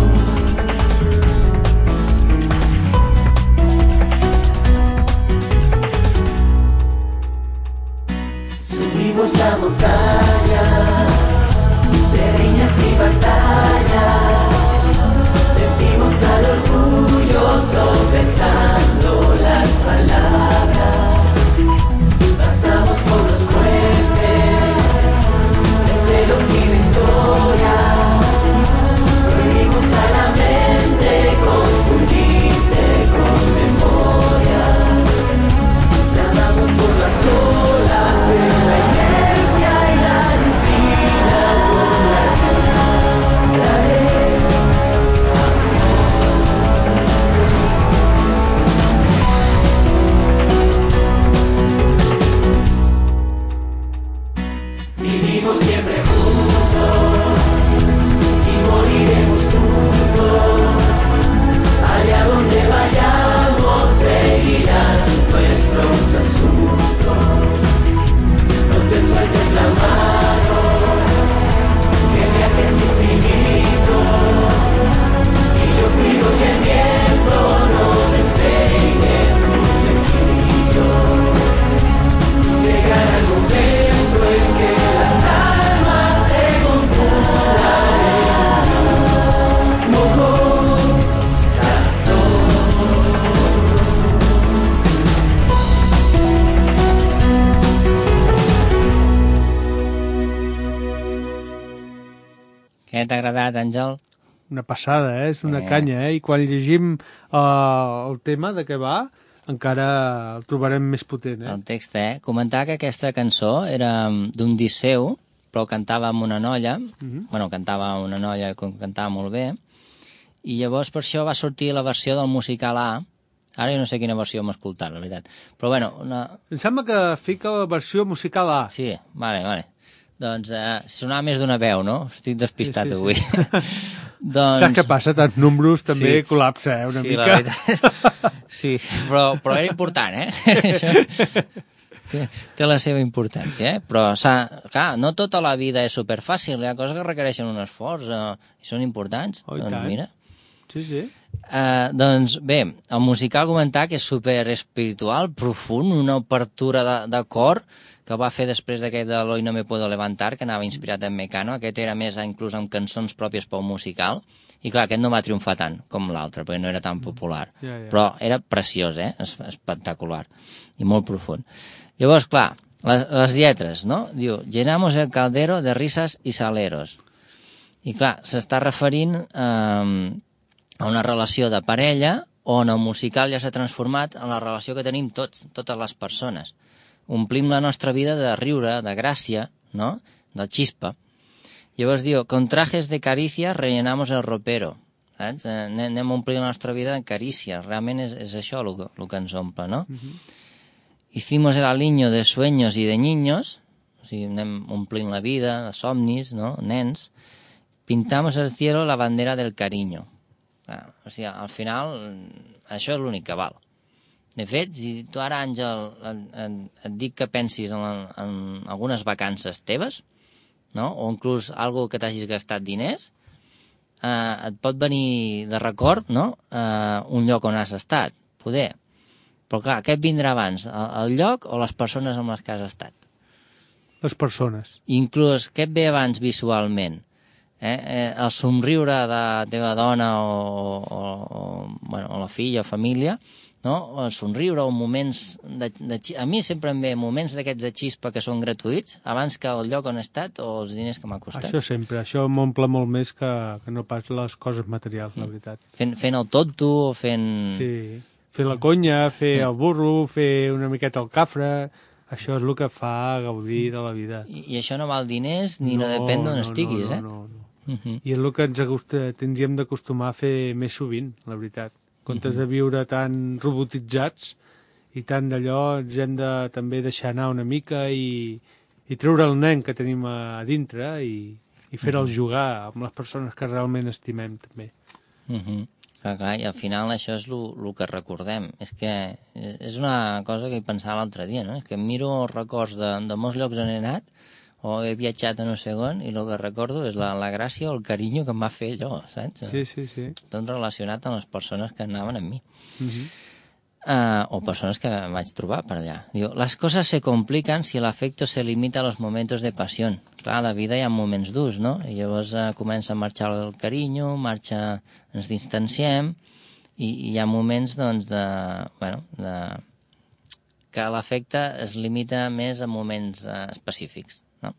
Subimos la montaña de riñas y batallas, vencimos al orgullo sopesando las palabras, pasamos por los puentes de celos y de historias, prohibimos a la mente confundirse con memorias, nadamos por las olas de la inercia y la rutina con la vivimos siempre juntos y moriremos juntos. Allá donde vayamos seguirán nuestros asuntos. No te sueltes la mano, que viajes infinito, y yo cuido que el viento no despegue tu flequillo. Llegará el momento en que las almas se confundan en un moco corazón. Què t'ha agradat, Àngel? Una passada, és una canya, I quan llegim el tema de què va, encara el trobarem més potent, El text, Comentar que aquesta cançó era d'un disc seu, però cantava amb una noia, cantava una noia que cantava molt bé, i llavors per això va sortir la versió del musical A. Ara jo no sé quina versió hem escoltat, la veritat. Però bueno... Em sembla que fica la versió musical A. Sí, vale. Doncs sonava més d'una veu, no? Estic despistat avui. Doncs... Saps què passa? Tants números també col·lapsa, una mica. La veritat. Sí, però era important, Això té la seva importància, Però, clar, no tota la vida és superfàcil. Hi ha coses que requereixen un esforç i són importants. Oh, doncs mira, Sí. Doncs bé, el musical comentar que és super espiritual, profund, una obertura de cor que va fer després d'aquest de L'Hoy no me puedo levantar, que anava inspirat en Mecano. Aquest era més inclús amb cançons pròpies pel musical, i clar, aquest no va triomfar tant com l'altre, perquè no era tan popular. Però era preciós, espectacular, i molt profund. Llavors, clar, les lletres, no? Diu, llenamos el caldero de risas y saleros. I clar, s'està referint a una relació de parella on el musical ja s'ha transformat en la relació que tenim totes les persones. Omplim la nostra vida de riure, de gràcia, no? De xispa. Llavors diu, con trajes de carícia rellenamos el ropero. Saps? Anem omplint la nostra vida de carícies. Realment és això el que ens omple, no? Hicimos el aliño de sueños y de niños, o sigui, anem omplint la vida de somnis, no? Nens. Pintamos el cielo la bandera del cariño. O sigui, al final, això és l'únic que val. De fet, si tu ara, Àngel, et dic que pensis en algunes vacances teves, no? O inclús algo que t'hagis gastat diners, et pot venir de record, no? Un lloc on has estat, poder. Però clar, què et vindrà abans, el lloc o les persones amb les que has estat? Les persones. Inclús, què et ve abans visualment? El somriure de la teva dona o la filla o família, no? El somriure o moments a mi sempre em ve moments d'aquests de xispa que són gratuïts abans que el lloc on he estat o els diners que m'ha costat. Això sempre, això m'omple molt més que no pas les coses materials, la veritat. Fent el tonto o fent... Sí, fer la conya, fer el burro, fer una miqueta el cafre, això és el que fa gaudir de la vida. I això no val diners ni no depèn d'on estiguis, No. I és el que ens tindríem d'acostumar a fer més sovint, la veritat. En comptes de viure tan robotitzats i tant d'allò, ens hem de també deixar anar una mica i treure el nen que tenim a dintre i fer-el jugar amb les persones que realment estimem, també. Clar, i al final això és el que recordem. És que és una cosa que hi pensava l'altre dia, no? És que miro els records de molts llocs on he anat o he viatjat a no sé on i el que recordo és la gràcia o el carinyo que em va fer allò, saps? Sí. Tot relacionat amb les persones que anaven amb mi. O persones que em vaig trobar per allà. Diu, las cosas se complican si el afecto se limita a los momentos de pasión. Clar, a la vida hi ha moments durs, no? I llavors comença a marxar el carinyo, ens distanciem i hi ha moments, doncs, que l'afecte es limita més a moments específics.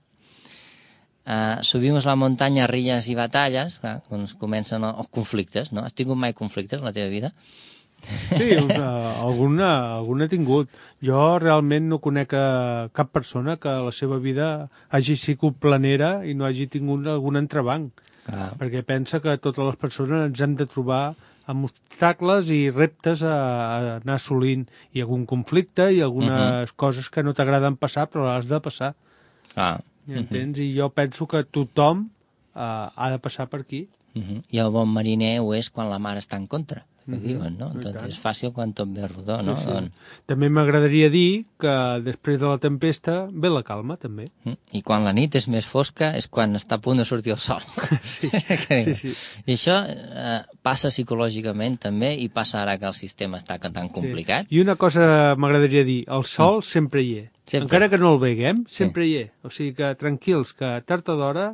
Subimos la muntanya, rilles i batalles, doncs comencen els conflictes, no? Has tingut mai conflictes en la teva vida? Sí, alguna he tingut. Jo realment no conec cap persona que la seva vida hagi sigut planera i no hagi tingut algun entrebanc. Perquè pensa que totes les persones ens hem de trobar amb obstacles i reptes a anar assolint. Hi ha algun conflicte i algunes coses que no t'agraden passar, però has de passar. Entens? I jo penso que tothom ha de passar per aquí. I el bon mariner ho és quan la mar està en contra, que diuen, no? Tot és fàcil quan tot ve rodó, no? Sí. També m'agradaria dir que després de la tempesta ve la calma, també. I quan la nit és més fosca és quan està a punt de sortir el sol. Sí. I això passa psicològicament també i passa ara que el sistema està tan complicat. I una cosa m'agradaria dir, el sol sempre hi és. Sempre. Encara que no el veiem, sempre hi és. O sigui que tranquils, que tard o d'hora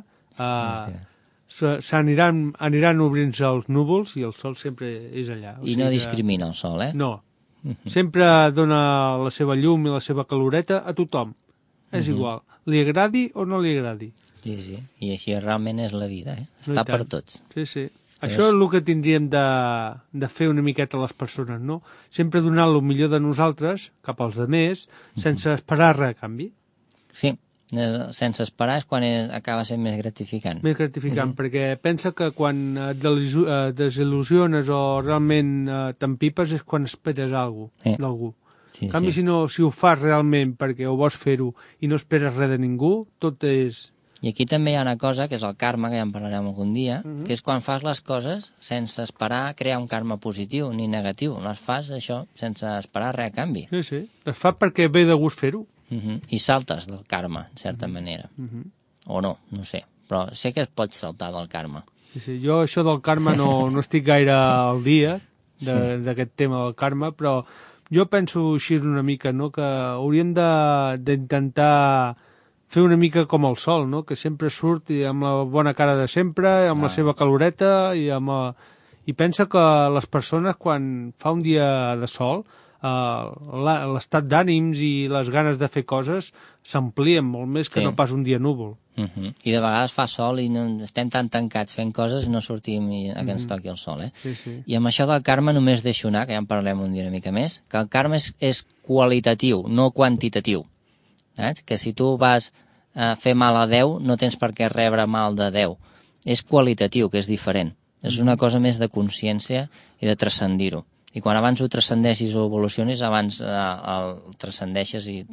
aniran obrint-se els núvols i el sol sempre és allà. I no discrimina el sol, No. Sempre dona la seva llum i la seva caloreta a tothom. És igual. Li agradi o no li agradi. Sí. I així realment és la vida, Està per tots. Sí. Això és el que tindríem de fer una miqueta a les persones, no? Sempre donar el millor de nosaltres cap als altres, sense esperar res a canvi. Sí, sense esperar és quan acaba sent més gratificant. Més gratificant, perquè pensa que quan et desil·lusiones o realment t'empipes és quan esperes alguna cosa d'algú. En canvi, si ho fas realment perquè ho vols fer-ho i no esperes res de ningú, tot és... I aquí també hi ha una cosa, que és el karma, que ja en parlarem algun dia, que és quan fas les coses sense esperar crear un karma positiu ni negatiu. Les fas, això, sense esperar res a canvi. Sí. Les fas perquè ve de gust fer-ho. I saltes del karma, en certa manera. O no sé. Però sé que es pot saltar del karma. Sí, jo això del karma no estic gaire al dia d'aquest tema del karma, però jo penso així una mica, no? Que hauríem d'intentar fer una mica com el sol, no? Que sempre surt i amb la bona cara de sempre, amb la seva caloreta i pensa que les persones quan fa un dia de sol l'estat d'ànims i les ganes de fer coses s'amplien molt més que no pas un dia núvol. I de vegades fa sol i no, estem tan tancats fent coses i no sortim a que ens toqui el sol. Sí. I amb això del karma només deixo anar, que ja en parlem un dia una mica més, que el karma és qualitatiu, no quantitatiu. Saps? Que si tu vas a fer mal a 10 no tens per què rebre mal de 10. És qualitatiu, que és diferent. És una cosa més de consciència i de transcendir-ho. I quan abans ho transcendeixis o evolucionis, abans el transcendeixes i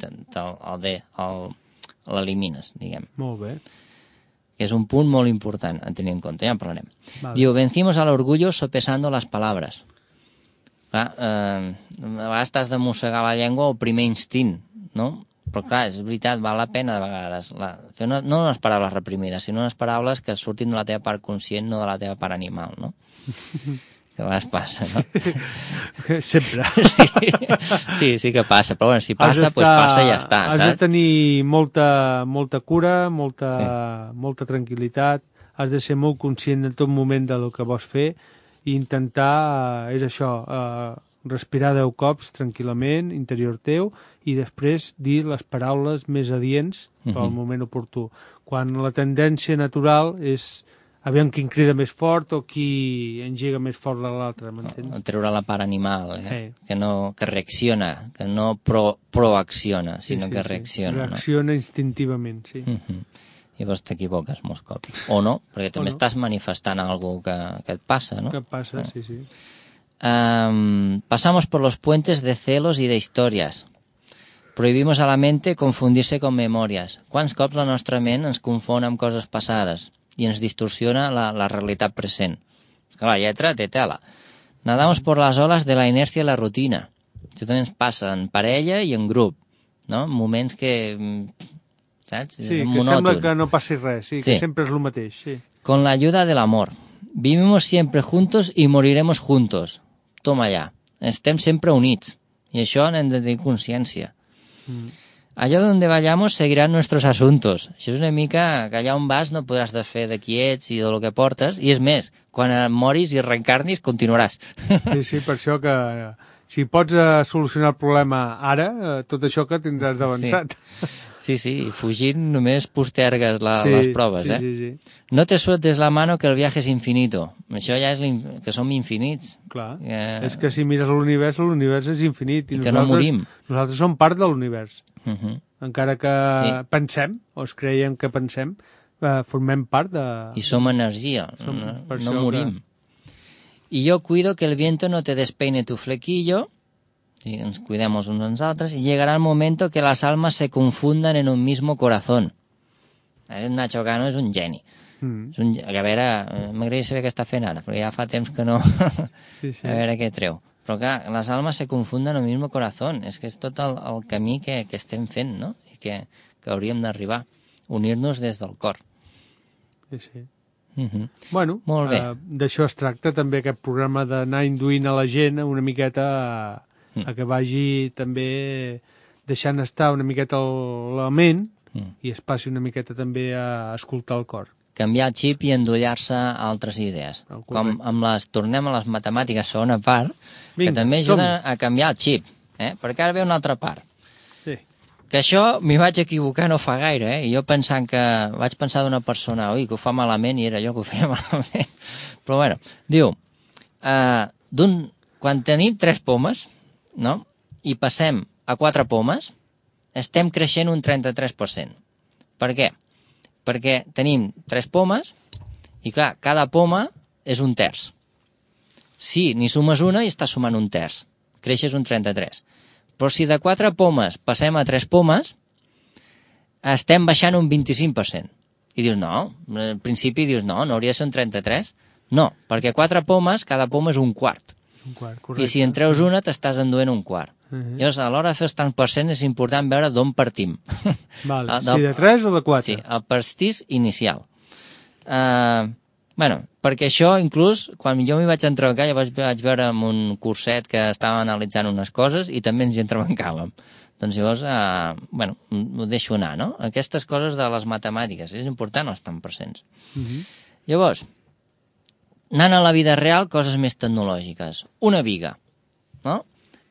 l'elimines, diguem. Molt bé. Que és un punt molt important a tenir en compte, ja en parlarem. Vale. Diu, vencimos al orgullo sopesando las palabras. Clar, a vegades t'has de mossegar la llengua o primer instint, no? Però clar, és veritat, val la pena de vegades fer no unes paraules reprimides, sinó unes paraules que surtin de la teva part conscient, no de la teva part animal, no? Que a vegades passa, no? Sempre. Sí que passa, però bueno, si passa, doncs passa i ja està, saps? Has de tenir molta cura, molta tranquil·litat, has de ser molt conscient en tot moment del que vols fer i intentar, és això, respirar 10 cops tranquil·lament, interior teu, i després dir les paraules més adients pel moment oportú. Quan la tendència natural és aviam qui crida més fort o qui engega més fort l'altre, m'entens? Treure la part animal, que reacciona, que no proacciona, sinó que reacciona. Reacciona instintivament, sí. Llavors t'equivoques molts cops. O no, perquè també estàs manifestant alguna que et passa, no? Que et passa, sí. Pasamos por los puentes de celos y de historias. Prohibimos a la mente confundirse con memorias. Quants cops la nostra ment ens confon amb coses passades i ens distorsiona la realitat present. La lletra té tela. Nadamos por las olas de la inercia i la rutina. Això també ens passa en parella i en grup, no? Moments que... ¿sabes? Sí, que sembla que no passi res, que sempre és el mateix. Sí. Con la ayuda del amor. Vivimos siempre juntos y moriremos juntos. Toma ja. Estem sempre units. I això n'hem de tenir consciència. Allá donde vayamos seguirán nuestros asuntos. Això és una mica que allà on vas no podràs desfer de qui ets i de lo que portes. I és més, quan moris i reencarnis continuaràs. Sí, per això que si pots solucionar el problema ara, tot això que tindràs d'avançat. Sí, fugint només postergues les proves, Sí. No te sueltes la mano que el viaje es infinito. Això ja és que som infinits. Clar, és que si mires l'univers és infinit. I que no morim. Nosaltres som part de l'univers. Encara que pensem, o es creiem que pensem, formem part de... I som energia, no morim. I yo cuido que el viento no te despeine tu flequillo. Sí, ens cuidem els uns als altres, i llegarà el momento que las almas se confundan en un mismo corazón. Nacho Cano és un geni. A veure, m'agradaria saber què està fent ara, perquè ja fa temps que no... A veure què treu. Però clar, les almas se confunden en un mismo corazón. És que és tot el camí que estem fent, no? I que hauríem d'arribar. Unir-nos des del cor. Sí. Bueno, d'això es tracta també aquest programa d'anar induint a la gent una miqueta a que vagi també deixant estar una miqueta la ment i es passi una miqueta també a escoltar el cor. Canviar el xip i endollar-se a altres idees. Com tornem a les matemàtiques segona part, que també ajuden a canviar el xip, perquè ara ve una altra part. Sí. Que això m'hi vaig equivocar no fa gaire, i jo vaig pensar d'una persona, que ho fa malament, i era jo que ho feia malament. Però bueno, diu, quan tenim 3 pomes, no? I passem a 4 pomes, estem creixent un 33%. Per què? Perquè tenim 3 pomes i, clar, cada poma és un terç. Si n'hi sumes una, i estàs sumant un terç. Creixes un 33%. Però si de 4 pomes passem a 3 pomes, estem baixant un 25%. I dius, no, al principi dius, no hauria de ser un 33%. No, perquè 4 pomes, cada poma és un quart. I si en treus una, t'estàs enduent un quart. Llavors, a l'hora de fer els tants % és important veure d'on partim. Si de 3 o de 4? Sí, el pastís inicial. Bueno, perquè això, inclús, quan jo m'hi vaig entrebancar, ja vaig veure en un curset que estava analitzant unes coses i també ens hi entrebancàvem. Doncs llavors, bueno, ho deixo anar, no? Aquestes coses de les matemàtiques, és important o estan presents. Llavors, anant a la vida real, coses més tecnològiques. Una viga, no?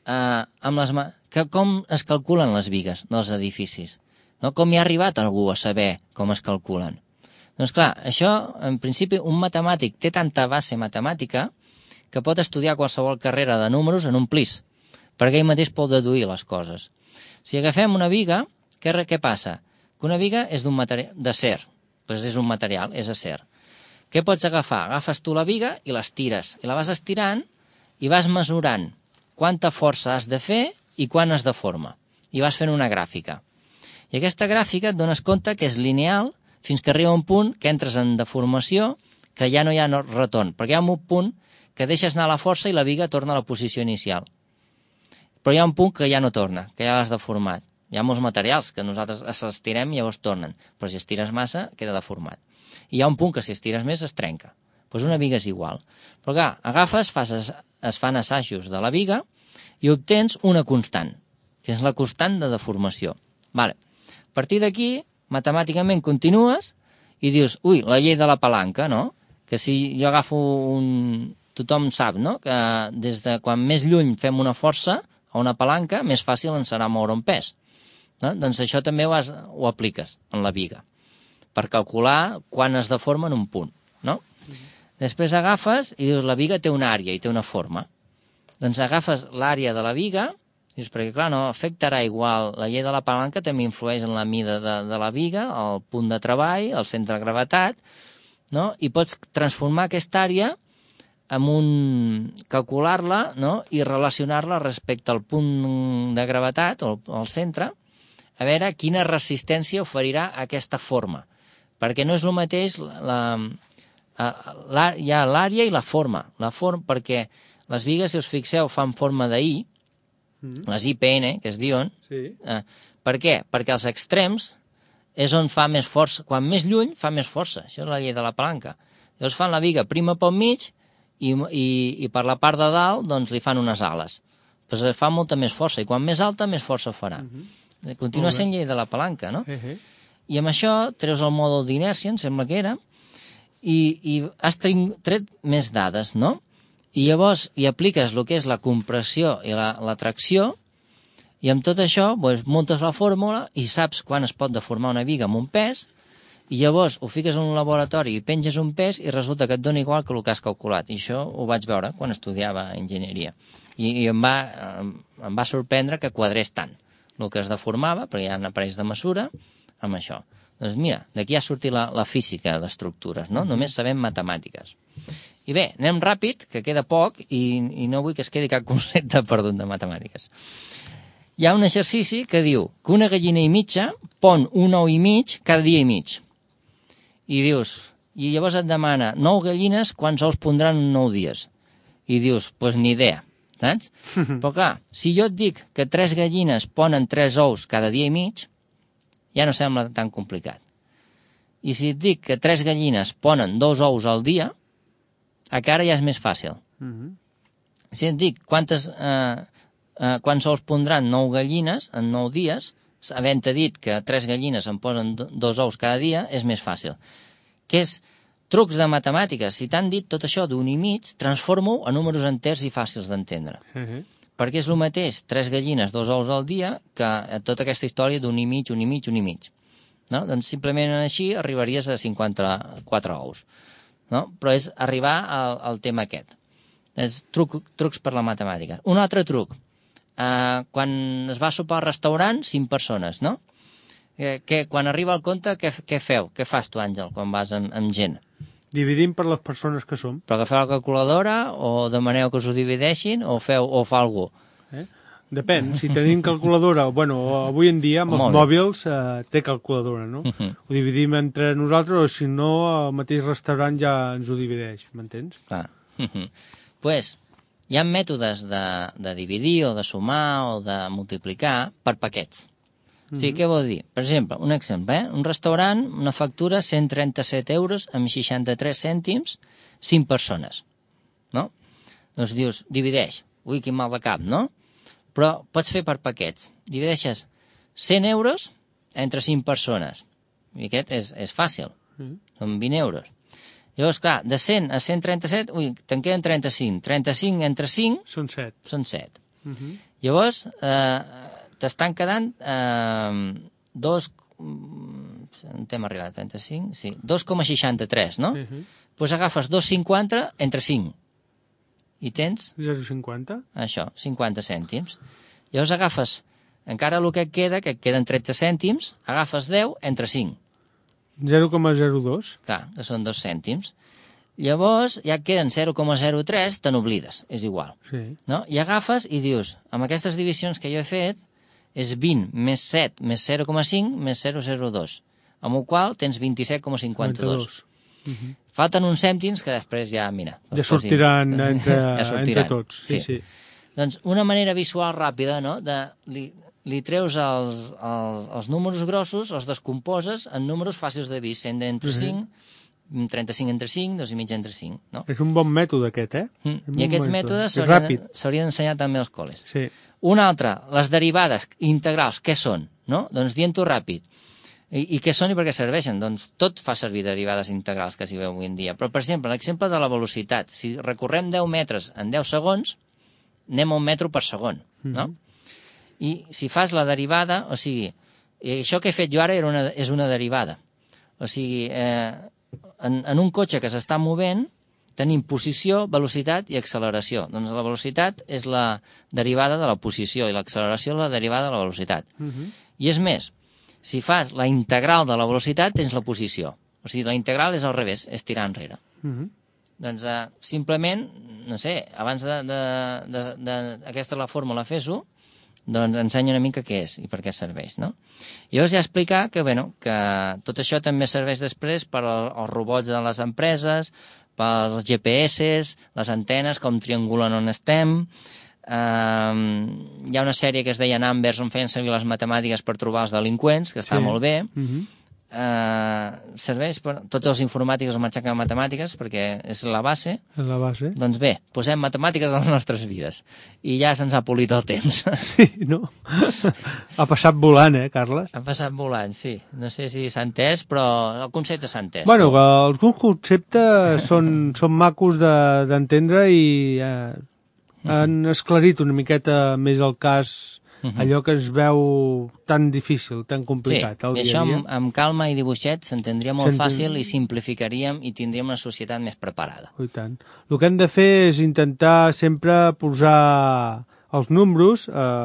Com es calculen les vigues dels edificis? No? Com hi ha arribat algú a saber com es calculen? Doncs clar, això, en principi, un matemàtic té tanta base matemàtica que pot estudiar qualsevol carrera de números en un plis, perquè ell mateix pot deduir les coses. Si agafem una viga, què passa? Que una viga és d'un material d'acer, doncs és un material, és acer. Què pots agafar? Agafes tu la viga i l'estires, i la vas estirant i vas mesurant quanta força has de fer i quan es deforma, i vas fent una gràfica. I aquesta gràfica et dones compte que és lineal fins que arriba un punt que entres en deformació, que ja no hi ha retorn, perquè hi ha un punt que deixes anar la força i la viga torna a la posició inicial. Però hi ha un punt que ja no torna, que ja l'has deformat. Hi ha molts materials que nosaltres estirem i llavors tornen, però si estires massa queda deformat. I hi ha un punt que si estires més es trenca. Doncs una viga és igual. Però clar, agafes, es fan assajos de la viga i obtens una constant, que és la constant de deformació. Vale. A partir d'aquí, matemàticament continues i dius, ui, la llei de la palanca, no? Que si jo agafo Tothom sap, no?, que des de quan més lluny fem una força a una palanca, més fàcil ens serà moure un pes. No? Doncs això també ho apliques en la viga, per calcular quan es deforma en un punt, no? Després agafes i dius, la viga té una àrea i té una forma. Doncs agafes l'àrea de la viga, dius, perquè clar, no afectarà igual, la llei de la palanca també influeix en la mida de la viga, el punt de treball, el centre de gravetat, no? I pots transformar aquesta àrea calcular-la, no? I relacionar-la respecte al punt de gravetat, o al centre, a veure quina resistència oferirà aquesta forma. Perquè no és el mateix, hi ha l'àrea i la forma. Perquè les vigues, si us fixeu, fan forma d'I, les IPN, que es diuen. Sí. Per què? Perquè als extrems és on fa més força. Quan més lluny, fa més força. Això és la llei de la palanca. Llavors fan la viga prima pel mig i per la part de dalt doncs li fan unes ales. Doncs fa molta més força. I quan més alta, més força farà. Continua sent llei de la palanca, no? I amb això treus el mòdul d'inèrcia, em sembla que era, i has tret més dades, no? I llavors hi apliques el que és la compressió i la tracció, i amb tot això doncs, muntes la fórmula i saps quan es pot deformar una viga amb un pes, i llavors ho fiques en un laboratori i penges un pes i resulta que et dona igual que el que has calculat. I això ho vaig veure quan estudiava enginyeria. I em va sorprendre que quadrés tant el que es deformava, perquè hi ha aparells de mesura, amb això. Doncs mira, d'aquí ha sortit la física d'estructures, no? Només sabem matemàtiques. I bé, anem ràpid, que queda poc, i no vull que es quedi cap concepte perdut de matemàtiques. Hi ha un exercici que diu que una gallina i mitja pon un ou i mig cada dia i mig. I dius, i llavors et demana 9 gallines, quants ous pondran en 9 dies? I dius, doncs ni idea, saps? Però clar, si jo et dic que 3 gallines ponen 3 ous cada dia i mig, ja no sembla tan complicat. I si et dic que 3 gallines ponen 2 ous al dia, encara ja és més fàcil. Si et dic quants ous pondran 9 gallines en 9 dies, havent-te dit que 3 gallines en posen 2 ous cada dia, és més fàcil. Que és trucs de matemàtiques. Si t'han dit tot això d'un i mig, transforma-ho a números enters i fàcils d'entendre. Perquè és el mateix 3 gallines, 2 ous al dia, que tota aquesta història d'un i mig, un i mig, un i mig. No? Doncs simplement així arribaries a 54 ous. No? Però és arribar al tema aquest. És trucs per la matemàtica. Un altre truc. Quan es va sopar al restaurant, 5 persones, no? Quan arriba el compte, què feu? Què fas tu, Àngel, quan vas amb gent? Dividim per les persones que som. Però agafeu la calculadora o demaneu que us ho divideixin o fa algú? Depèn, si tenim calculadora, bueno, avui en dia amb els mòbils té calculadora, no? Ho dividim entre nosaltres o si no el mateix restaurant ja ens ho divideix, m'entens? Clar. Pues hi ha mètodes de dividir o de sumar o de multiplicar per paquets. O sigui, què vol dir? Per exemple, un exemple, un restaurant, una factura, 137 euros amb 63 cèntims, 5 persones, no? Doncs dius, divideix. Ui, quin mal de cap, no? Però pots fer per paquets. Divideixes 100 euros entre 5 persones. I aquest és fàcil. Són 20 euros. Llavors, clar, de 100 a 137, te'n queden 35. 35 entre 5... Són 7. Són 7. Llavors, t'estan quedant 2... On hem arribat? 35? Sí, 2,63, no? Doncs agafes 2,50 entre 5. I tens... 0,50? Això, 50 cèntims. Llavors agafes, encara el que et queda, que et queden 13 cèntims, agafes 10 entre 5. 0,02? Clar, que són 2 cèntims. Llavors, ja et queden 0,03, te n'oblides, és igual. Sí. No? I agafes i dius, amb aquestes divisions que jo he fet, és 20 més 7 més 0,5 més 0,02, amb el qual tens 27,52. Falten uns cèntims que després ja, mira... Ja sortiran entre tots. Sí. Doncs una manera visual ràpida, no?, li treus els números grossos, els descomposes en números fàcils de dir, 100 entre 5, 35 entre 5, 2,5 entre 5. No? És un bon mètode aquest, I aquests mètodes s'haurien d'ensenyar també als col·les. Sí. Un altre, les derivades integrals, què són? No? Doncs dient-ho ràpid. I què són i per què serveixen? Doncs tot fa servir derivades integrals que s'hi veu avui en dia. Però, per exemple, l'exemple de la velocitat. Si recorrem 10 metres en 10 segons, anem a 1 metro per segon, no? I si fas la derivada, o sigui, això que he fet jo ara és una derivada. O sigui, en un cotxe que s'està movent tenim posició, velocitat i acceleració. Doncs la velocitat és la derivada de la posició i l'acceleració la derivada de la velocitat. I és més, si fas la integral de la velocitat tens la posició. O sigui, la integral és al revés, és tirar enrere. Doncs simplement, no sé, abans aquesta la fórmula fes-ho, doncs ensenya una mica què és i per què serveix, no? I llavors ja explicar que tot això també serveix després per als robots de les empreses, pels GPS, les antenes, com triangulen on estem. Hi ha una sèrie que es deia Numbers on feien servir les matemàtiques per trobar els delinqüents, que està molt bé. Serveix per tots els informàtics els matxaques matemàtiques perquè és la base. És la base. Doncs bé, posem matemàtiques a les nostres vides i ja se'ns ha polit el temps. Sí, no? Ha passat volant, Carles? Ha passat volant, sí. No sé si s'ha entès, però el concepte s'ha entès. Bueno, alguns conceptes són macos d'entendre i han esclarit una miqueta més el cas, allò que es veu tan difícil, tan complicat. Sí, i això amb calma i dibuixets s'entendria molt fàcil i simplificaríem i tindríem una societat més preparada. I tant. El que hem de fer és intentar sempre posar els números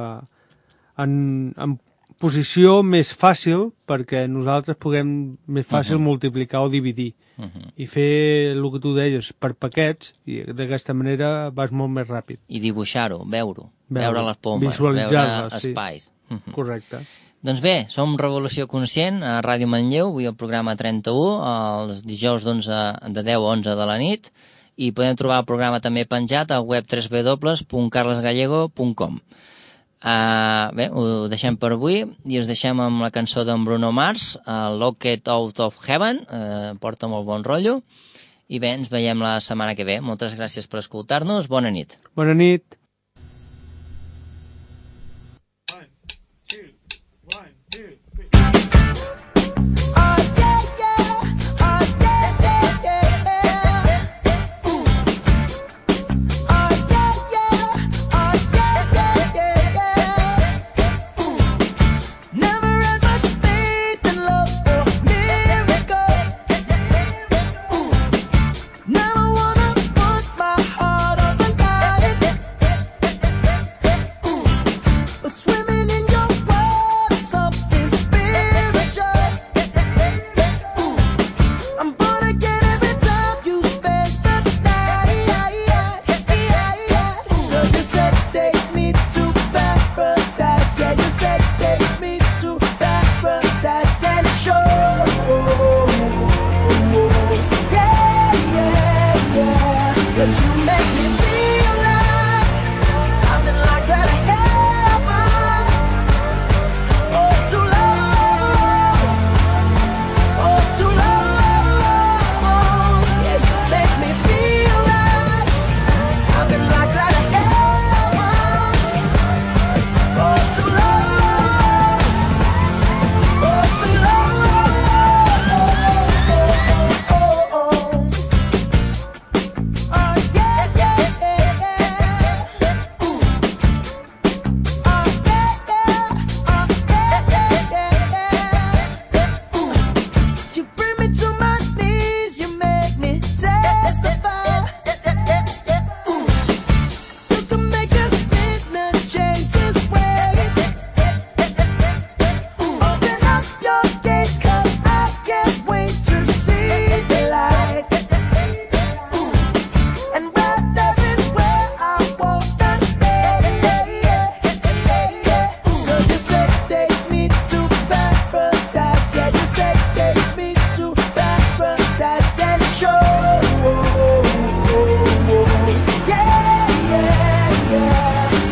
en posició més fàcil perquè nosaltres puguem més fàcil multiplicar o dividir i fer el que tu deies per paquets i d'aquesta manera vas molt més ràpid. I dibuixar-ho, veure les pomes, visualitzar-les, veure espais. Correcte. Doncs bé, som Revolució Conscient a Ràdio Manlleu, avui el programa 31, els dijous de 10 a 11 de la nit, i podem trobar el programa també penjat al web www.carlesgallego.com. Bé, ho deixem per avui i us deixem amb la cançó d'en Bruno Mars, Locked Out of Heaven, porta molt bon rotllo, i bé, ens veiem la setmana que ve. Moltes gràcies per escoltar-nos, bona nit. Bona nit.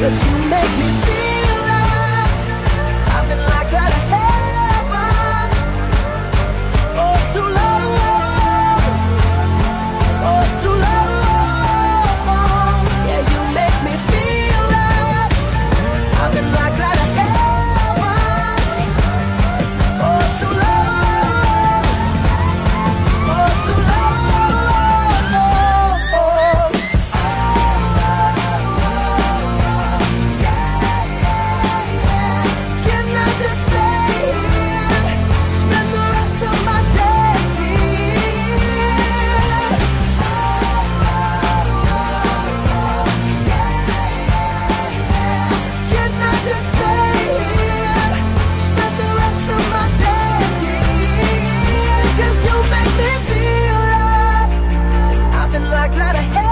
'cause you make me feel like I've been locked out of heaven. Oh, too long. Oh, too long. Yeah, you make me feel like I've been locked out of heaven. Oh, too long. Oh, too long. Can I just stay here? Spend the rest of my days here. Can I just stay here? Spend the rest of my days here. 'Cause you make me feel like I've been locked out of hell.